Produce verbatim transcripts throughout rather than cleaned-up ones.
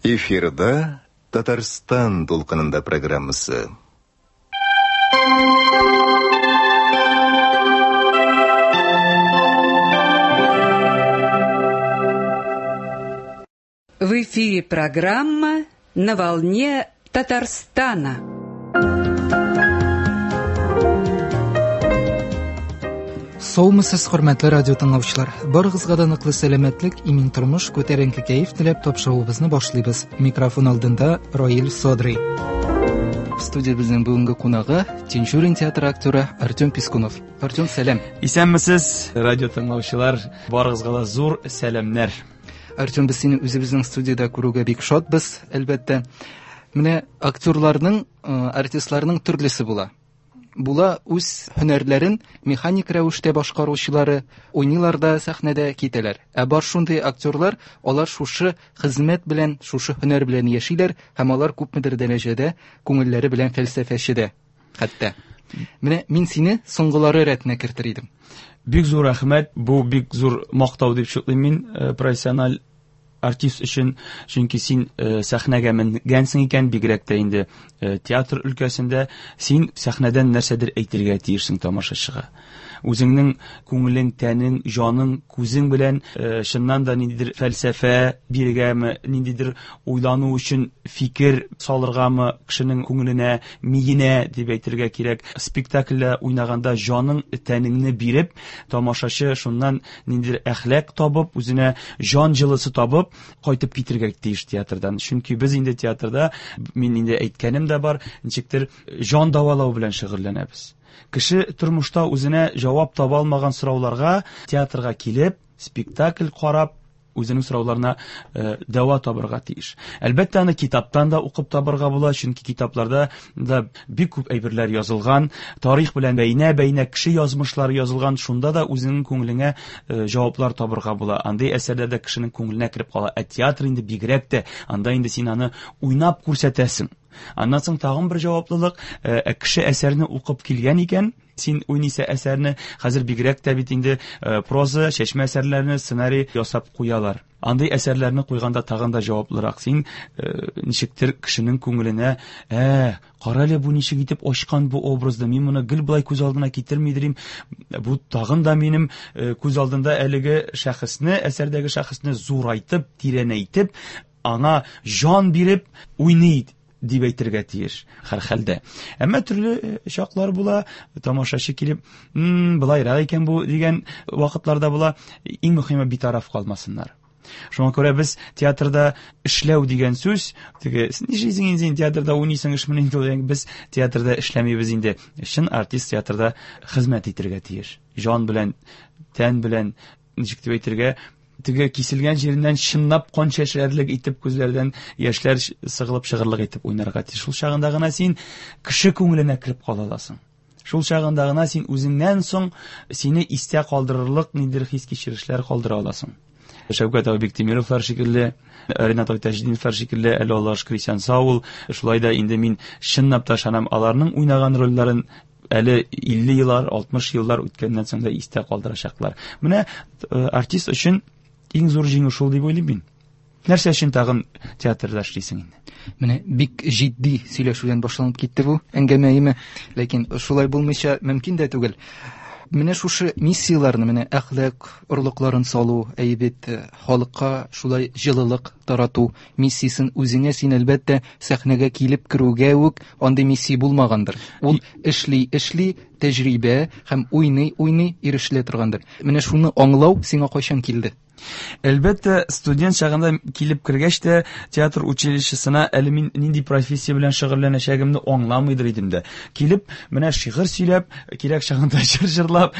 Эфирда Татарстан толкынында программасы. В эфире программа «На волне Татарстана». Саумысыз, хөрмәтле радио тыңлаучылар. Барыгызга да ныклы сәламәтлек, имин тормыш, күтәренке кәеф теләп тапшыруыбызны башлыйбыз. Микрофон алдында Раил Содрый. Студиябезнең бүгенге кунагы Тинчурин театры актеры Артем Пискунов. Артем, сәлам. Исәнмесез, радио тыңлаучылар, барыгызга да зур сәламнәр. Артем, без сине үзебезнең студияда күрүгә бик шатбыз, әлбәттә. Менә актерларның, артистларның төрлесе була. Була үз һөнәрләрен механик рәвештә башкаручылары, уйнылар да сәхнәдә китәләр. Ә бар шундый актерлар, алар шушы хезмәт белән, шушы һөнәр белән яшиләр, һәм алар күпмедер дәрәҗәдә күңелләре белән фәлсәфәчедә. Хәтта менә мин сине соңгылары рәтенә кертер идем. Бик зур рәхмәт, бу бик зур мактау дип шуклыйм мин профессиональ артист өчен, чөнки син сәхнәгә менгәнсең икән, бигрәк тә инде театр өлкәсендә син сәхнәдән нәрсәдер әйтергә тиешсең тамашачыга. Үзеңнең күңелең, тәнең, җаның, күзең белән шыннан да ниндидер фәлсәфә биргәме, ниндидер уйлану өчен фикер салыргамы кешенең күңеленә, миенә дип әйтергә кирәк. Спектакльдә уйнаганда җаның, тәнеңне биреп, тамашачы шуннан ниндидер әхлак табып, үзенә җан җылысы табып, кайтып китергә тиеш театрдан. Чөнки без инде театрда, мин инде әйткәнем дә бар, ничектер җан давалау белән шөгыльләнәбез. Кеше тормышта үзенә җавап таба алмаган сорауларга театрга килеп, спектакль карап, үзенең сорауларына дәва табырга тиеш. Әлбәттә, аны китаптан да укып табырга була, чөнки китапларда да бик күп әйберләр язылган, тарих белән бәйнә-бәйнә кеше язмышлары язылган, шунда да үзенең күңеленә җаваплар табырга була. Андый әсәрләрдә кешенең күңеленә кирип кала. Ә театр инде бигрәк тә, анда инде син аны уйнап күрсәтәсең. Аннан соң тагын бер җаваплылык, ә кеше әсәрне укып килгән икән, син уйныйса әсәрне, хәзер бигрәк тә бит инде проза, чәчмә әсәрләрне сценарий ясап куялар. Андый әсәрләрне куйганда тагын да җаваплырак. Син ничектер кешенең күңеленә, ә, карале бу ничек итеп ачкан бу образды, мин моны гел булай күз алдына китермидерим. Бу тагын да минем күз алдында әлеге шәхесне, әсәрдәге шәхесне зурайтып, тирәнәйтеп, аңа җан биреп уйный дип әйтергә тиеш һәр хәлдә. Әмма төрле чаклар була, тамашачы килеп, "Мм, булайрак икән бу" дигән вакытларда була. Иң мөһиме битараф калмасыннар. Шуңа күрә без театрда эшләү дигән сүз, теге ничек син театрда уйныйсың эшмен инде, без театрда эшләмибез инде. Чын артист театрда хезмәт итәргә тиеш. Җан белән, тән белән, ничек дип әйтергә, теге киселгән җиреннән чынлап кан чәчәрлек итеп күзләрдән яшьләр сыгылып чыгырлык итеп уйнарга тиеш. Шул чагында гына син кеше күңеленә кирип кала аласың. Шул чагында гына син үзеңнән соң сине истә калдырырлык ниндидер хис кичерешләр калдыра аласың. Шәүкәт Абиктимировлар шикелле, Ренат Тәҗдинов шикелле, әле Аллаһ Кристиан Саул, шулай да инде мин чынлап та шанам аларның уйнаган рольләрен әле илле еллар, алтмыш еллар үткәннән соң да истә калдырачаклар. Менә артист өчен иң зур җиңү шул дип уйлыйм мин. Нәрсә өчен тагын театрда эшлисең инде? Менә бик җитди сөйләшүдән башланып китте бу әңгәмәйме, ләкин шулай булмыйча мөмкин дә түгел. Менә шушы миссияларны, менә әхлак, орлыкларын салу, әйбәт халыкка шулай җылылык тарату миссиясен үзеңә син әлбәттә сәхнәгә килеп керүгә үк андый миссия булмагандыр. Ул эшли, эшли, тәҗрибә һәм уйный, уйный ирешелә торгандыр. Менә шуны аңлау сиңа кайчан килде? Әлбәттә, студент чагында килеп кергәч тә театр училищесына әле мин нинди профессия белән шөгыльләнәчәгемне аңламыйдыр идем дә. Килеп, менә шигырь сөйләп, кирәк чагында җыр җырлап,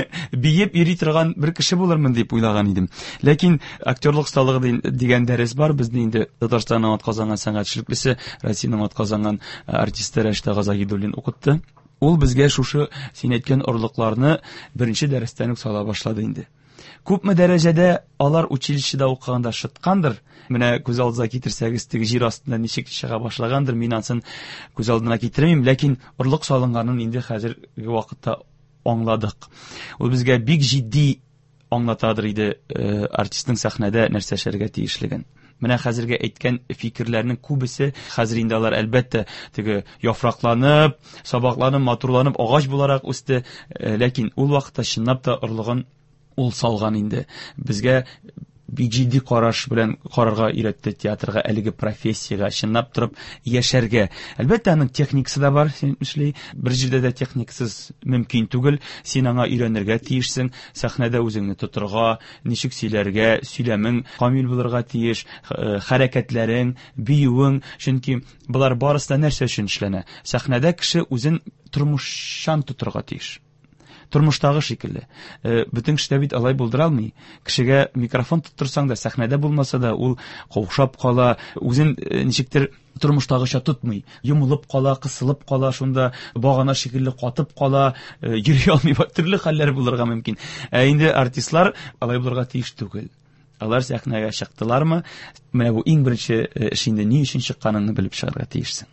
биеп йөри торган бер кеше булырмын дип уйлаган идем. Ләкин актерлык осталыгы дигән дәрес бар безнең инде Татарстанның атказанган сәнгатьчелесе, Россиянең атказанган артисты Рәшидә Газагидуллин укытты. Ул безгә шушы син әйткән орлыкларны беренче дәрестән үк сала башлады инде. Күпме дәрәҗәдә алар училищеда укыганда шыткандыр. Менә күз алдына китерсәгез, теге җир астында ничек чыга башлагандыр, мин ансын күз алдына китермим, ләкин орлык салынганын инде хәзерге вакытта аңладык. Ул безгә бик җитди аңлатадыр иде артистның сәхнәдә нәрсә эшләргә тиешлеген. Менә хәзергә әйткән фикерләрнең күбесе хәзер инде алар әлбәттә теге яфракланып, сабакланып, матурланып, агач буларак үсте, ләкин ул вакытта чынлап та орлыгын ул салган инде. Безгә бик җитди караш белән карарга өйрәтте театрга, әлеге профессиягә, чынлап торып яшәргә. Әлбәттә, аның техникасы да бар, син эшли. Бер җирдә дә техникасыз мөмкин түгел. Син аңа өйрәнергә тиешсең, сәхнәдә үзеңне тотырга, ничек сөйләргә, сөйләмең камил булырга тиеш, хәрәкәтләрең, биюең, чөнки булар барысы да нәрсә өчен эшләнә? Сәхнәдә кеше үзен тормышчан тотырга тиеш. Тормыштагы шикелле. Бүтән кешедә бит алай булдыра алмый. Кешегә микрофон тоттырсаң да, сәхнәдә булмаса да, ул каушап кала, үзен ничектер тормыштагыча тотмый. Йомылып кала, кысылып кала, шунда багана шикелле катып кала, йөри алмый, төрле хәлләр булырга мөмкин. Ә инде артистлар алай булырга тиеш түгел. Алар сәхнәгә чыктылармы? Менә бу иң беренче эш инде, ни өчен чыкканыңны белеп чыгарга тиешсең.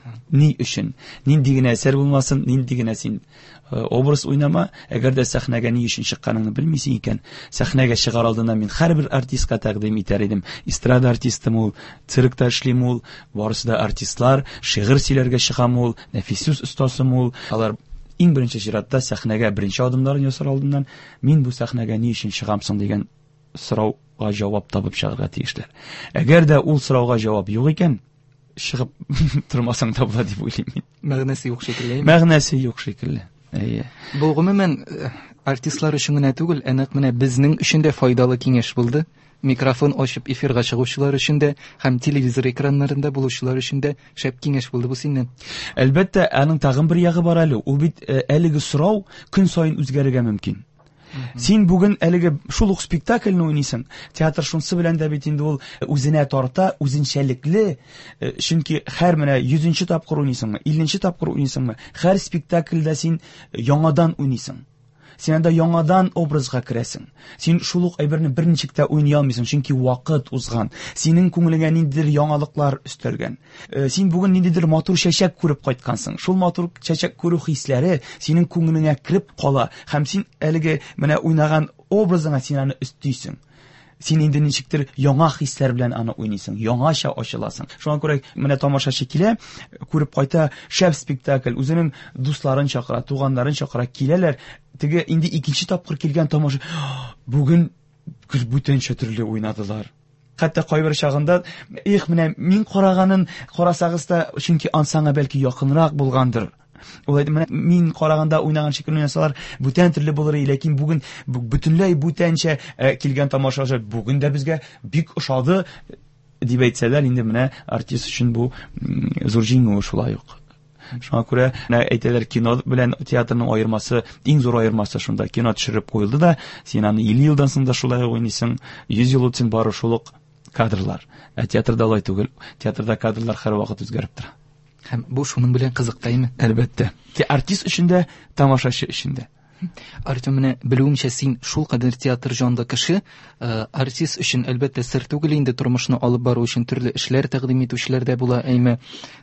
Ни өчен? Нинди генә әсәр булмасын, нинди генә син образ уйнама, әгәр дә сәхнәгә ни өчен чыкканыңны белмисең икән, сәхнәгә чыгар алдыннан мин һәрбер артистка тәкъдим итәр идем. Эстрада артистым ул, циркта эшлим ул, барысы да артистлар, шигырь сөйләргә чыгам ул, нәфис остасым ул. Алар иң беренче чиратта сәхнәгә беренче адымнарын ясар алдыннан мин бу сәхнәгә ни өчен чыгамсың дигән сорауга җавап табып чыгарга тиешләр. Әгәр дә ул сорауга җавап юк икән, чыгып тормасаң да була дип уйлыйм мин. Мәгънәсе юк шикелле. Мәгънәсе юк шикелле. Әйе. Бу гомумән артистлар өчен генә түгел, әнәк менә безнең өчен дә файдалы киңәш булды. Микрофон ачып эфирга чыгучылар өчен дә һәм телевизор экраннарында булучылар өчен дә шәп киңәш булды бу синнән. Әлбәттә, аның тагын бер ягы бар әле. Ул бит әлеге сорау көн саен үзгәрергә мөмкин. Син бүген әлеге шул ук спектакльне уйныйсың. Театр шунсы белән дә бит инде ул үзенә тарта, үзенчәлекле. Чөнки һәр менә йөзенче тапкыр уйныйсыңмы, илленче тапкыр уйныйсыңмы, һәр спектакльдә син яңадан уйныйсың. Син анда яңадан образга керәсең. Син шул ук әйберне берничек тә уйный алмыйсың, чөнки вакыт узган. Синең күңелеңә ниндидер яңалыклар өстәлгән. Син бүген ниндидер матур чәчәк күреп кайткансың. Шул матур чәчәк күрү хисләре синең күңелеңә кирип кала, һәм син әлеге менә уйнаган образыңа син аны өстисең. Син инде ничектер яңа хисләр белән аны уйныйсың, яңаша ачыласың. Шуңа күрә менә тамашачы килә, күреп кайта, шәп спектакль, үзенең дусларын чакыра, туганнарын чакыра, киләләр. Теге инде икенче тапкыр килгән тамаша, бүген бүтәнчә төрле уйнадылар. Хәтта кайбер чагында, их, менә мин караганын карасагыз да, чөнки ансаңа бәлки якынрак булгандыр. Ул әйтә, менә мин караганда уйнаган шикелле уйнасалар, бүтән төрле булыр, ләкин бүген бөтенләй бүтәнчә килгән тамашачы бүген дә безгә бик ошады дип әйтсәләр, инде менә артист өчен бу зур җиңү шулай ук. Шуңа күрә әйтәләр, кино белән театрның аермасы, иң зур аермасы шунда. Кино төшереп куелды да, син аны илле елдан соң да шулай уйныйсың, йөз ел үтсен бары шул ук кадрлар. Ә театрда алай түгел. Театрда кадрлар һәр вакыт үзгәреп тора. Һәм бу шуның белән кызыктаймы? Әлбәттә. Те артист өчен дә, тамашачы өчен дә. Артем, менә белүемчә син шул кадәр театр җанлы кеше, артист өчен әлбәттә сер түгел инде тормышны алып бару өчен төрле эшләр тәкъдим итүчеләр дә була, әйме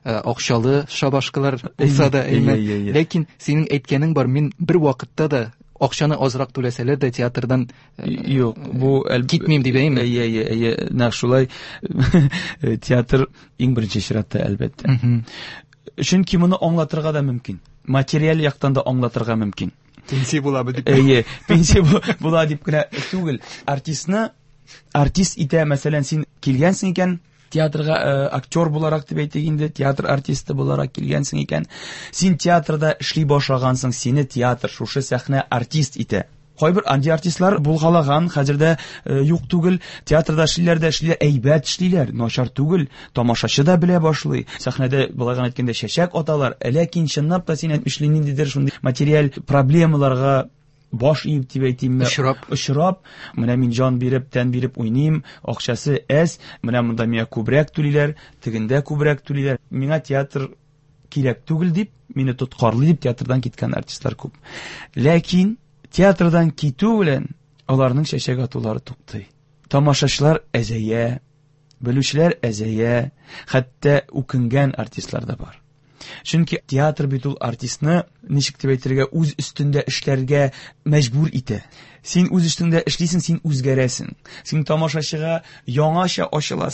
акчалы шабашкалар булса да, әйме. Ләкин синең әйткәнең бар, мин бер вакытта да акчаны азрак түләсәләр дә театрдан юк, бу китмим дип әйме. Әйе, әйе, әйе, нәкъ шулай. Театр иң беренче чиратта әлбәттә. Чөнки моны аңлатырга да мөмкин. Материаль яктан да аңлатырга мөмкин. Пенсия була бу дип. Әйе, пенсия була дип кенә түгел. Артистны артист итә, мәсәлән, син килгәнсең икән театрга актер буларак дип әйтик инде, театр артисты буларак килгәнсең икән, син театрда эшли башлагансың, сине театр шушы сәхнә артист итә. Кайбер анти-артистлар булгалаган, хәзердә юк түгел, театрда эшлиләр дә эшлиләр, әйбәт эшлиләр, начар түгел, тамашачы да белә башлый. Сәхнәдә булаган әйткәндә чәчәк аталар, ләкин чынлап та син әйтмешли ниндидер шундый материаль проблемаларга баш иеп дип әйтимме, очрап, менә мин җан биреп, тән биреп уйныйм, акчасы әз, менә монда миңа күбрәк түлиләр, тегендә күбрәк түлиләр. Миңа театр кирәк түгел дип, мине тоткарлый дип театрдан киткән артистлар күп. Ләкин театрдан китү белән аларның чәчәк атулары туктый. Тамашачылар әзәя, белүчеләр әзәя, хәтта үкенгән артистлар да бар. Чөнки театр бит ул артистны ничек дип әйтергә, үз өстендә эшләргә мәҗбүр итә. Син үз өстендә эшлисең, син үзгәрәсең. Син тамашачыга яңаша ачыласың.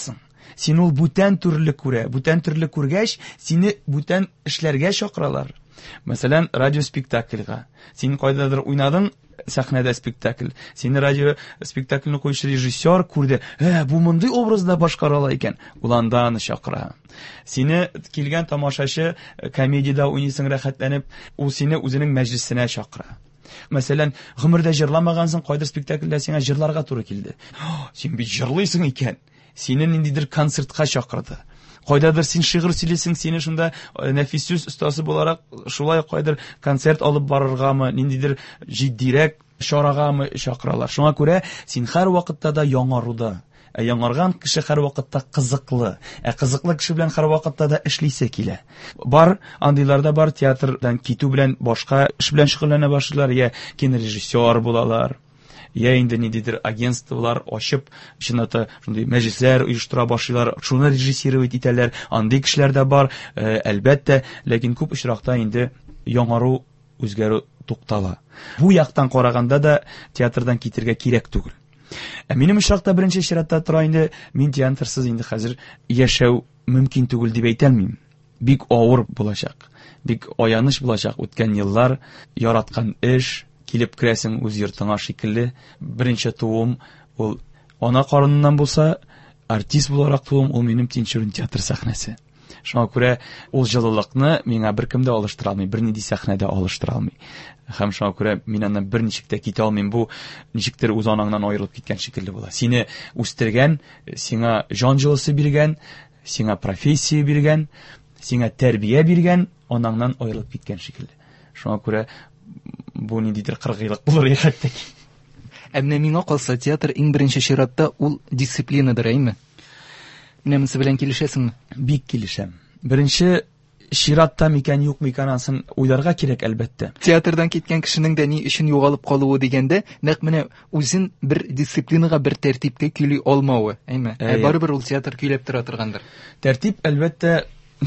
Син ул бүтән төрле күрә. Бүтән төрле күргәч, сине бүтән эшләргә чакыралар. Мәсәлән, радио спектакльгә. Син кайдадыр уйнадың, сәхнәдә спектакль. Сине радио спектакльне куючы режиссер күрде. Ә, бу мондый образда башкара ала икән. Ул анда аны чакыра. Сине килгән тамашачы комедиядә уйныйсың рәхәтләнеп, ул сине үзенең мәҗлесенә чакыра. Мәсәлән, гомердә җырламагансың, кайдыр спектакльдә сиңа җырларга туры килде. Син бит җырлыйсың икән. Сине ниндидер концертка чакырды. Кайдадыр син шигырь сөйлисең, сине шунда нәфис сүз остасы буларак шулай кайдыр концерт алып барыргамы, ниндидер җитдирәк чарагамы чакыралар. Шуңа күрә син һәр вакытта да яңаруда. Ә яңарган кеше һәр вакытта кызыклы. Ә кызыклы кеше белән һәр вакытта да эшлисе килә. Бар, андыйларда бар, театрдан китү белән башка эш белән шөгыльләнә башлыйлар, я кинорежиссер булалар. Я инде ниндидер агентстволар ачып, чынаты шундый мәҗлесләр оештыра башлыйлар, шуны режиссировать итәләр. Андый кешеләр дә бар, ә, әлбәттә, ләкин күп очракта инде яңару, үзгәрү туктала. Бу яктан караганда да театрдан китергә кирәк түгел. Ә минем очракта беренче чиратта тора инде, мин театрсыз инде хәзер яшәү мөмкин түгел дип әйтәлмим. Бик авыр булачак, бик аяныч булачак. Үткән еллар яраткан эш, килеп керәсең үз йортыңа шикелле. Беренче туым ул ана карыныннан булса, артист буларак туым ул минем Тинчурин театр сәхнәсе. Шуңа күрә ул җылылыкны миңа беркем дә алыштыра алмый, бернинди сәхнәдә алыштыра алмый. Һәм шуңа күрә мин аннан берничек тә китә алмыйм. Бу ничектер үз анаңнан аерылып киткән шикелле була. Сине үстергән, сиңа җан җылысы биргән, сиңа профессия биргән, сиңа тәрбия биргән, анаңнан аерылып киткән шикелле. Шуңа күрә бу ниндидер кыргыйлык булыр хәтта. Ә менә миңа калса, театр иң беренче чиратта ул дисциплинадыр, әйме? Менә монсы белән килешәсеңме? Бик килешәм. Беренче чиратта микән юк микән ансын уйларга кирәк, әлбәттә. Театрдан киткән кешенең дә ни өчен югалып калуы дигәндә, нәкъ менә үзен бер дисциплинага, бер тәртипкә көйли алмавы, әйме? Ә барыбер ул театр көйләп тора торгандыр. Тәртип, әлбәттә,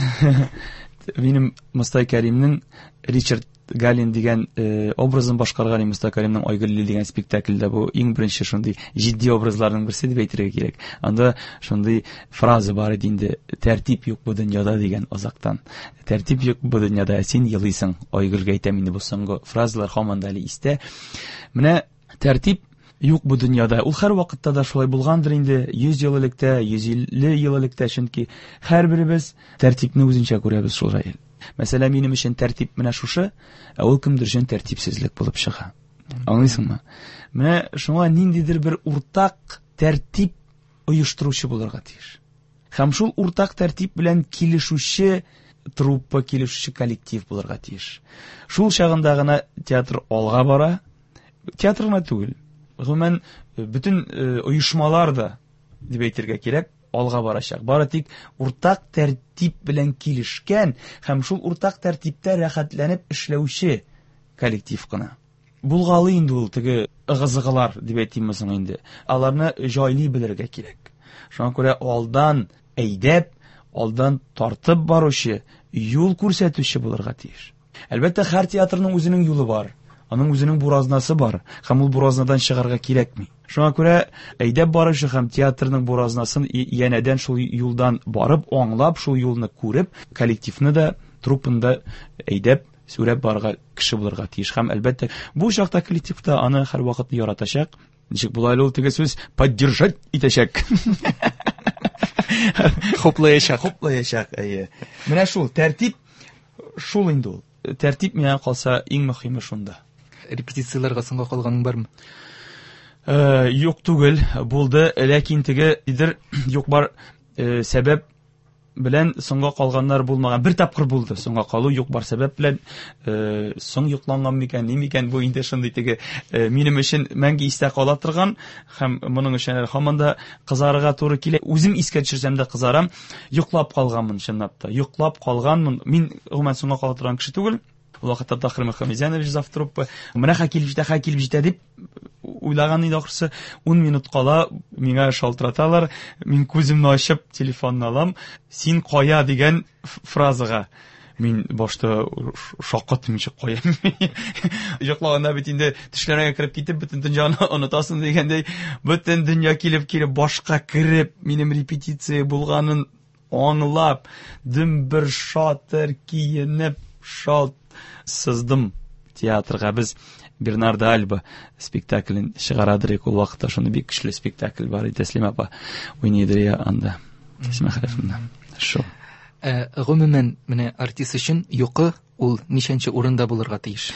минем Мостай Кәримнең Ричард Галин дигән э, образын башкарган Мостай Кәримнең Айгөл дигән спектакльдә бу иң беренче шундый җитди образларның берсе дип әйтергә кирәк. Анда шундый фраза бар иде инде: тәртип юк бу дөньяда дигән азактан. Тәртип юк бу дөньяда, син елыйсың. Айгөлгә әйтәм инде бу соңгы фразалар һаман да истә. Менә тәртип юк бу дөньяда. Ул һәр вакытта да шулай булгандыр инде, йөз ел электә, йөз илле ел электә, чөнки һәрберебез тәртипне үзенчә күрәбез шул рәил. Мәсәлән, минем өчен тәртип менә шушы, ә ул кемдер өчен тәртипсезлек булып чыга. Аңлыйсыңмы? Менә шуңа ниндидер бер уртак тәртип оештыручы булырга тиеш. Һәм шул уртак тәртип белән килешүче труппа, килешүче коллектив булырга тиеш. Шул чагында гына театр алга бара. Театр гына түгел, гомумән бөтен оешмалар да дип әйтергә кирәк, алга барачак. Бары тик уртак тәртип белән килешкән һәм шул уртак тәртиптә рәхәтләнеп эшләүче коллектив кына. Булгалы инде ул теге ыгызыгылар дип әйтимме соң инде. Аларны җайлый белергә кирәк. Шуңа күрә алдан әйдәп, алдан тартып баручы, юл күрсәтүче булырга тиеш. Әлбәттә, һәр театрның үзенең юлы бар. Аның үзенең буразнасы бар, һәм ул буразнадан чыгарга кирәкми. Шуңа күрә әйдәп баручы һәм театрның буразнасын янәдән шул юлдан барып, аңлап, шул юлны күреп, коллективны да, труппаны да әйдәп, сүрәп барырга кеше булырга тиеш. Һәм әлбәттә, бу чакта коллективта аны һәр вакыт яратачак. Ничек була ул теге сүз поддержать итәчәк. Хоплаячак, хоплаячак, әйе. Менә шул тәртип, шул инде ул. Тәртип миңа калса иң мөһиме шунда. Репетицияларга соңга калганың бармы? Э, юк түгел, булды, ләкин теге идер юк бар э, сәбәп белән соңга калганнар булмаган. Бер тапкыр булды соңга калу, юк бар сәбәп белән э, соң юкланган микән, ни микән, бу инде шундый теге э, минем өчен мәңге истә кала торган һәм моның өчен һаман да кызарга туры килә. Үзем искә төшерсәм дә кызарам. Юклап калганмын чынлап та. Юклап калганмын. Мин гомумән соңга кала торган кеше түгел. Ул вакытта Тахир Мөхәммәдзянович завтруппа. Менә ха килеп җитә, ха килеп җитә дип уйлаган иде ахрысы. ун минут кала миңа шалтыраталар. Мин күземне ачып телефонны алам. Син кая дигән фразага. Мин башта шаккатмыйча куям. Йоклаганда бит инде төшләргә кереп китеп, бөтен дөньяны онытасың дигәндәй, бөтен дөнья килеп килеп башка кереп, минем репетиция булганын аңлап, дөм бер шатыр киенеп, шат сыздым театрга. Без Бернардо Альба спектаклен чыгарадыр ул вакытта, шуны бик көчле спектакль бар иде, Тәслим апа уйныйдыр анда. Тәслим хәлфәннән. Шо. Э, гомумән, менә артист өчен йокы ул ничәнче урында булырга тиеш?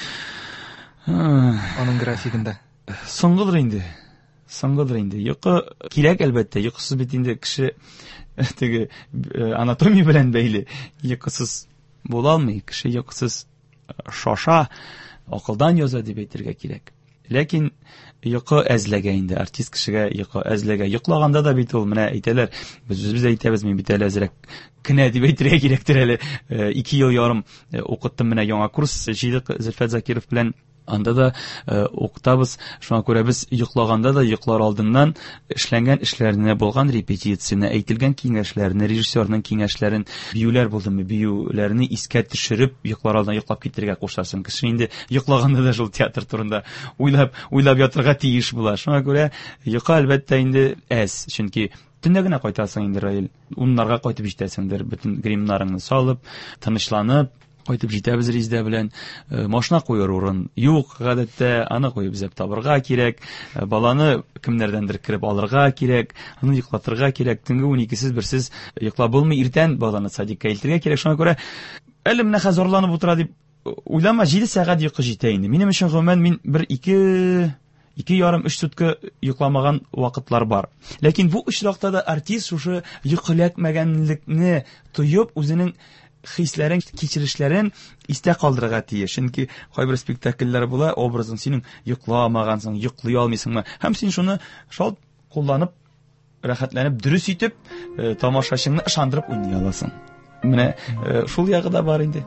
Аның графигында. Соңгыдыр инде. Соңгыдыр инде. Йокы кирәк әлбәттә. Йокысыз бит инде кеше теге анатомия белән бәйле. Йокысыз була алмый. Кеше йокысыз шаша, акылдан яза дип әйтергә кирәк. Ләкин йокы әзләгә инде. Артист кешегә йокы әзләгә. Йоклаганда да бит ул менә әйтәләр. Без үзебез әйтәбез, мин бит әле әзрәк кенә дип әйтергә кирәктер әле. ике ел ярым укыттым менә яңа курс җыйдык Зөлфәт Закиров белән. Анда да э, укытабыз. Шуңа күрә без йоклаганда да йоклар алдыннан эшләнгән эшләренә булган репетицияне, әйтелгән киңәшләрне, режиссерның киңәшләрен, биюләр булдымы, биюләрне искә төшереп, йоклар алдыннан йоклап китәргә кушасың. Кеше инде йоклаганда да шул театр турында уйлап, уйлап ятырга тиеш була. Шуңа күрә йокы әлбәттә инде әз, чөнки төнлә генә кайтасың инде Раил. Уннарга кайтып җитәсеңдер, бөтен гримнарыңны салып, тынычланып кайтып җитәбез Резидә белән. Машина куер урын юк, гадәттә аны куеп зәп табырга кирәк, баланы кемнәрдәндер кереп алырга кирәк, аны йоклатырга кирәк. Төнге уникесез берсез йоклап булмый, иртән баланы садикка илтергә кирәк. Шуңа күрә әле менә хәзер зарланып утыра дип уйлама, җиде сәгать йокы җитә инде. Минем өчен гомумән мин бер ике ике ярым өч сутка йокламаган вакытлар бар. Ләкин бу очракта да артист шушы йокыләкмәгәнлекне тоеп, үзенең хисләрен, кичерешләрен истә калдырырга тиеш. Чөнки кайбер спектакльләр була, образың синең йокламагансың, йоклый алмыйсыңмы? Һәм син шуны шал кулланып, рәхәтләнеп, дөрес итеп, э, тамашачыңны ышандырып уйный аласың. Менә э, шул ягы да бар инде.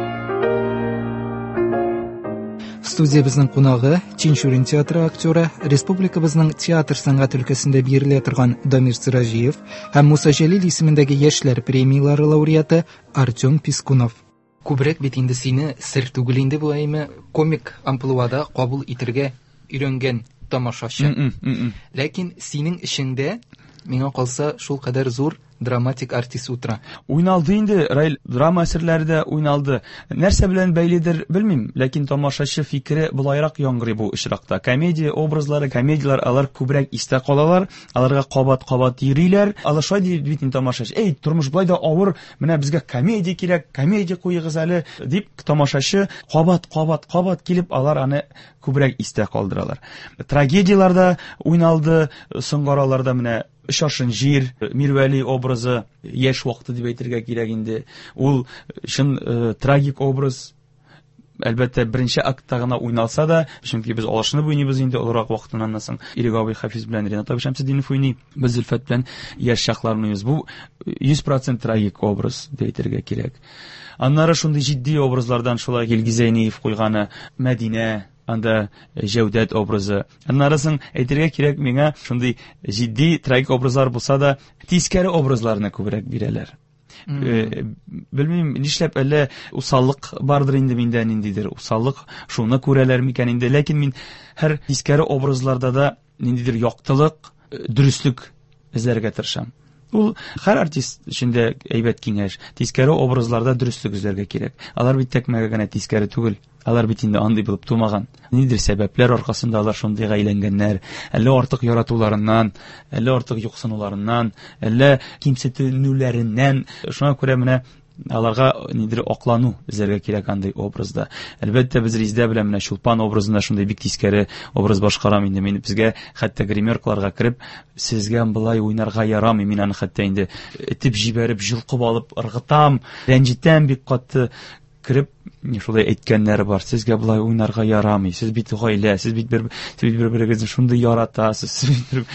Студиябызның кунагы Чинчурин театры актеры, республикабызның театр сәнгать өлкәсендә бирелә торган Дамир Сиражиев һәм Муса Җәлил исемендәге яшьләр премиялары лауреаты Артем Пискунов. Күбрәк бит инде сине сер түгел инде бу әйме комик амплуада кабул итәргә өйрәнгән тамашачы. Ләкин синең эшеңдә миңа калса шул кадәр зур драматик артист утыра. Уйналды инде, Раил, драма әсәрләрендә уйналды. Нәрсә белән бәйледер, белмим, ләкин тамашачы фикере булайрак яңгырый бу очракта. Комедия образлары, комедиялар алар күбрәк истә калалар, аларга кабат-кабат йөриләр. Алар шулай дип бит тамашачы, "Эй, тормыш булай да авыр, менә безгә комедия кирәк, комедия куйыгыз әле", дип тамашачы кабат-кабат кабат килеп алар аны күбрәк истә калдыралар. Трагедияларда уйналды, соңгараларда менә Шашын җир, Мирвәли образы, яшь вакыты дип әйтергә кирәк инде. Ул шын э, трагик образ. Әлбәттә беренче актта гына уйналса да, чөнки без алышны уйныйбыз инде олырак вакытыннан соң. Ирек абый Хафиз белән Ренат абый Шәмсетдинов уйный, без Зөлфәт белән яшь чакларны уйныйбыз. Бу йөз процент трагик образ дип әйтергә кирәк. Аннары шундый җитди образлардан шулай Илгизәйниев куйганы Мәдинә, анда Җәүдәт образы. Аннарысын әйтергә кирәк, миңа шундый җитди трагик образлар булса да, тискәре образларны күбрәк бирәләр. Э, белмим, нишләп әллә усаллык бардыр инде миндә, ниндидер усаллык, шуны күрәләр микән инде, ләкин мин һәр тискәре образларда да ниндидер яктылык, дөрестлек эзләргә тырышам. Ул һәр артист өчендә әйбәт киңәш. Тискәре образларда дөрестлек эзләргә кирәк. Алар бит тәкмәгә генә тискәре түгел. Алар бит инде андый булып тумаган. Нидер сәбәпләр аркасында алар шундый гаиләнгәннәр, әллә артык яратуларыннан, әллә артык юксынуларыннан, әллә кимсетүләреннән. Шуңа күрә менә аларга нидер аклану эзләргә кирәк андый образда. Әлбәттә без Резидә белән менә Чулпан образында шундый бик тискәре образ башкарам инде. Мин безгә хәтта гримеркаларга кереп, сезгә булай уйнарга ярамый, мин аны хәтта инде этеп җибәреп, җылкып алып ыргытам, рәнҗитәм бик катты. Кирип, шулай әйткәннәре бар. Сезгә булай уйнарга ярамый. Сез бит гаилә, сез бит бер сез бит бер-берегезне шундый яратасыз. Сез бит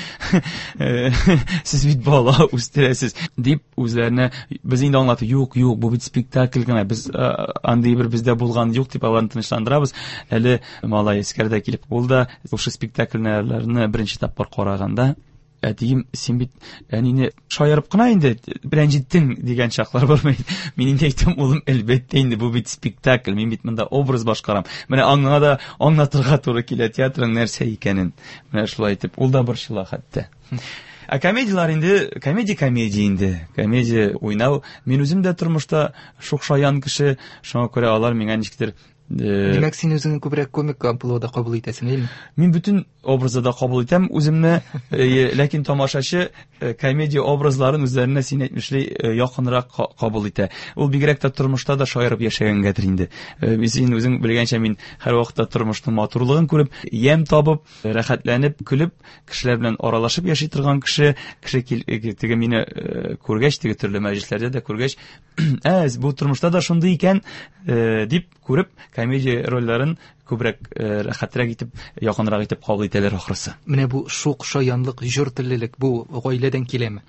сез бит бала үстерәсез дип үзләренә без инде аңлату юк, юк, бу бит спектакль гына. Без андый бер бездә булган юк дип аларны тынычландырабыз. Әле малай эскәрдә килеп булды. Ошо спектакльләрне беренче тапкыр караганда әтием, син бит әнине шаярып кына инде рәнҗиттең дигән чаклар бар. Мин инде әйтәм, улым, әлбәттә инде бу бит спектакль, мин бит монда образ башкарам. Менә аңа да аңлатырга туры килә театрның нәрсә икәнен. Менә шулай итеп, ул да борчыла хәтта. Ә комедиялар инде, комедия комедия инде. Комедия уйнау. Мин үзем дә тормышта шукшаян кеше, шуңа күрә алар миңа ничектер. Димәк, син үзеңне күбрәк комик булуда кабул итәсең, әйеме? Мин бүтән образда да кабул итәм үземне, ләкин тамашачы комедия образларын үзләренә син әйтмешли якынрак кабул итә. Ул бигрәк тә тормышта да шаярып яшәгәнгәдер инде. Син үзең белгәнчә, мин һәр вакытта тормышның матурлыгын күреп, ям табып, рәхәтләнеп, көлеп, кешеләр белән аралашып яши торган кеше, кеше теге мине күргәч, теге төрле мәҗлесләрдә дә күргәч, әз бу тормышта да шундый икән дип күреп, комедия рольләрен күбрәк рәхәтрәк итеп, якынрак итеп кабул итәләр ахрысы. Менә бу шук шаянлык, җыр теллелек бу гаиләдән киләме?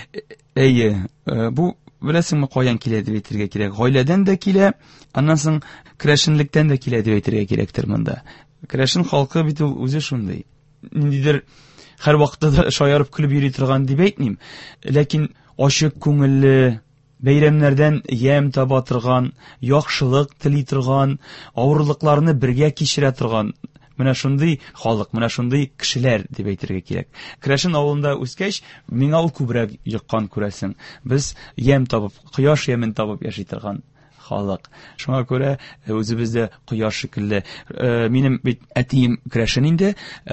Әйе, бу беләсеңме каян килә дип әйтергә кирәк. Гаиләдән дә килә, аннан соң керәшенлектән дә килә дип әйтергә кирәктер монда. Керәшен халкы бит ул үзе шундый. Ниндидер һәр вакытта да шаярып көлеп йөри торган дип әйтмим. Ләкин ачык күңелле, бәйрәмнәрдән ям таба торган, яхшылык тили торган, авырлыкларны бергә кичерә торган, менә шундый халык, менә шундый кешеләр дип әйтергә кирәк. Керәшен авылында үскәч, миңа ул күбрәк яккан, күрәсең. Без ям табып, кояш ямен табып яши торган халык. Шуңа күрә үзебездә кояш шикелле. Минем бит әтием керәшен инде,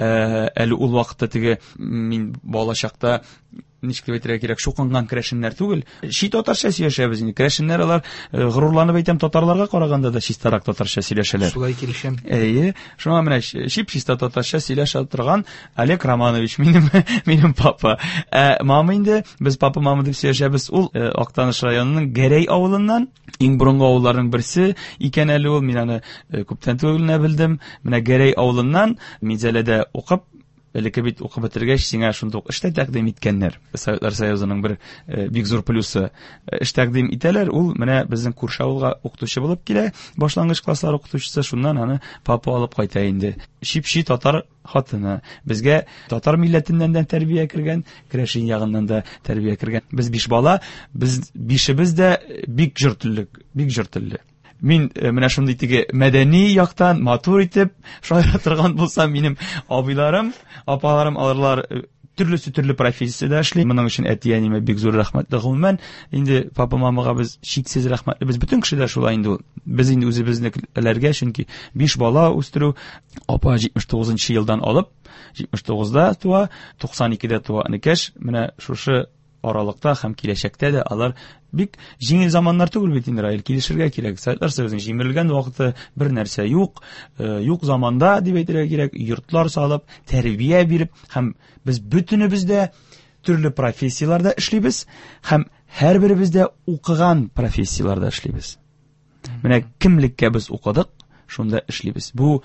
әле ул вакытта теге мин бала чакта ничек дип әйтергә кирәк, шукынган керәшеннәр түгел. Чи татарча сөйләшәбез инде. Керәшеннәр алар горурланып әйтәм, татарларга караганда да чистарак татарча сөйләшәләр. Шулай килешәм. Әйе, шуңа менә чип чиста татарча сөйләшә торган Олег Романович, минем минем папа. Ә мама инде, без папа мама дип сөйләшәбез. Ул Актаныш районының Гәрәй авылыннан, иң борынгы авылларның берсе икән әле ул. Мин аны күптән түгел белдем. Менә Гәрәй авылыннан Мизәләдә укып, элекке бит укып бетергәч, сиңа шундый ук эштә тәкъдим иткәннәр. Советлар Союзының бер бик зур плюсы. Эш тәкъдим итәләр, ул менә безнең күрше авылга укытучы булып килә, башлангыч класслар укытучысы, шуннан аны папа алып кайта инде. Шипши татар хатыны. Безгә татар милләтеннән дә тәрбия кергән, керәшен ягыннан да тәрбия кергән. Без биш бала, без бишебез дә бик җыртыллык, бик җыртыллы. Мин менә шундый теге мәдәни яктан матур итеп шаярып торган булсам, минем абыйларым, апаларым алырлар төрлесе төрле профессиядә эшли. Моның өчен әти-әниемә бик зур рәхмәтле гомумән. Инде папа мамага без чиксез рәхмәтле. Без бөтен кешеләр шулай инде. Без инде үзебезнекеләргә, чөнки биш бала үстерү, апа җитмеш тугызынчы елдан алып, җитмеш тугызда туа, туксан икедә туа Никәш. Менә шушы аралыкта һәм киләчәктә дә алар бик җиңел заманнар түгел бит инде, Раил, килешергә кирәк. Советлар Союзының җимерелгән вакыты бер нәрсә юк, юк заманда дип әйтергә кирәк, йортлар салып, тәрбия биреп, һәм без бөтенебез дә төрле профессияларда эшлибез, һәм һәрберебез дә укыган профессияларда эшлибез. Менә кемлеккә без укыдык, шунда эшлибез. Бу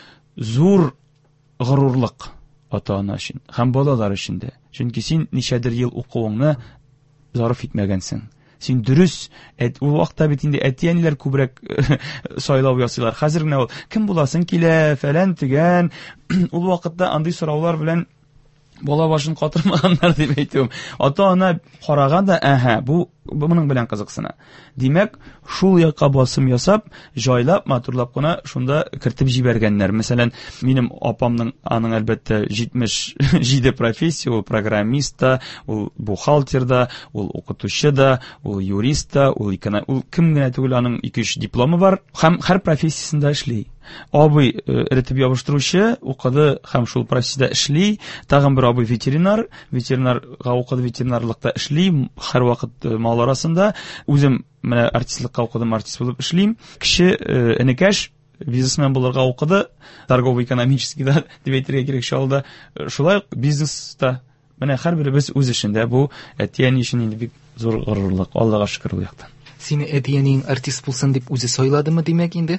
зур горурлык ата-ана өчен һәм балалар өчен дә. Чөнки син ничәдер ел укуыңны зарыф итмәгәнсең. Син дөрес, ул вакытта бит инде әти-әниләр күбрәк сайлау ясыйлар. Хәзер генә ул кем буласың килә, фәлән тигән. Ул вакытта андый сораулар белән бала башын катырмаганнар дип әйтәм. Ата-ана караганда, әһә, бу моның белән кызыксына. Димәк, шул якка басым ясап, җайлап, матурлап кына шунда кертеп җибәргәннәр. Мәсәлән, минем апамның аның әлбәттә җитмеш җиде профессия, ул программист та, ул бухгалтер да, ул укытучы да, ул юрист та, ул икән, ул кем генә түгел, аның ике-өч дипломы бар, һәм һәр профессиясендә эшли. Абый эретеп ябыштыручы, укыды һәм шул профессиядә эшли. Тагын бер абый ветеринар, ветеринарга укыды, ветеринарлыкта эшли, һәр вакыт мал арасында. Үзем менә артистлыкка укыдым, артист булып эшлим. Кеше Никәш бизнесмен булырга укыды, торгово-экономический да дип әйтергә кирәк шалда. Шулай бизнеста менә һәрберебез үз эшендә, бу әти-әни өчен инде бик зур горурлык. Аллага шөкер ул яктан. Сине әти-әнинең артист булсын дип үзе сайладымы димәк инде?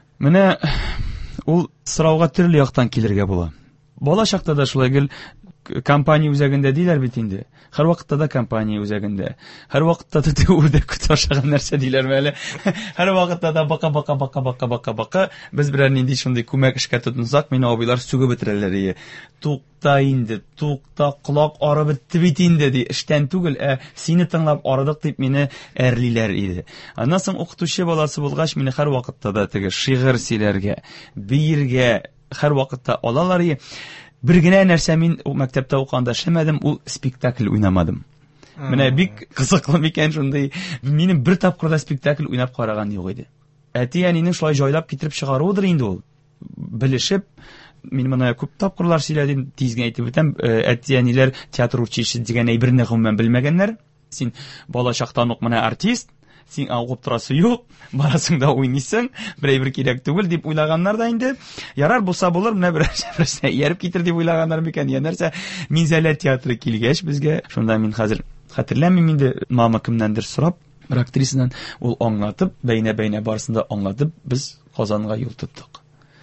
Менә ул сорауга төрле яктан килергә була. Бала чакта да шулай гел компания үзәгендә диләр бит инде. Һәрвакытта да компания үзәгендә. Һәрвакытта да үрдәк көтә ашаган нәрсә диләр мәле. Һәрвакытта да бака бака бака бака бака бака. Без берәр нинди шундый күмәк эшкә тотынсак, мине абыйлар сүгеп бетерәләр ие. Тукта инде, тукта, колак арып бетте бит инде ди. Эштән түгел, ә сине тыңлап арыдык дип мине әрлиләр иде. Аннан соң укытучы баласы булгач, мине һәрвакытта да теге шигырь сөйләргә, биергә һәрвакытта алалар ие. Бер генә нәрсә мин мәктәптә укганда эшләмәдем, ул спектакль уйнамадым. Менә бик кызыклы микән шундый. Минем бер тапкыр да спектакль уйнап караган юк иде. Әти әнинең шулай җайлап китереп чыгаруыдыр инде ул. Белешеп, мин моны күп тапкырлар сөйләдем, тиз генә әйтеп үтәм. Әти әниләр театр училище дигән әйберне гомумән белмәгәннәр. Син бала чактан ук менә артист, син аңгып торасы юк, барасың да уйныйсың, берәй бер кирәк түгел дип уйлаганнар да инде. Ярар булса булыр, менә берәрсә ярып китер дип уйлаганнар микән? Я нәрсә Минзәлә театры килгәч безгә, шунда мин хәзер хәтерләмим инде, мама кемнәндер сорап, бер актрисадан ул аңлатып, бәйнә-бәйнә барысында аңлатып, без Казанга юл тоттык.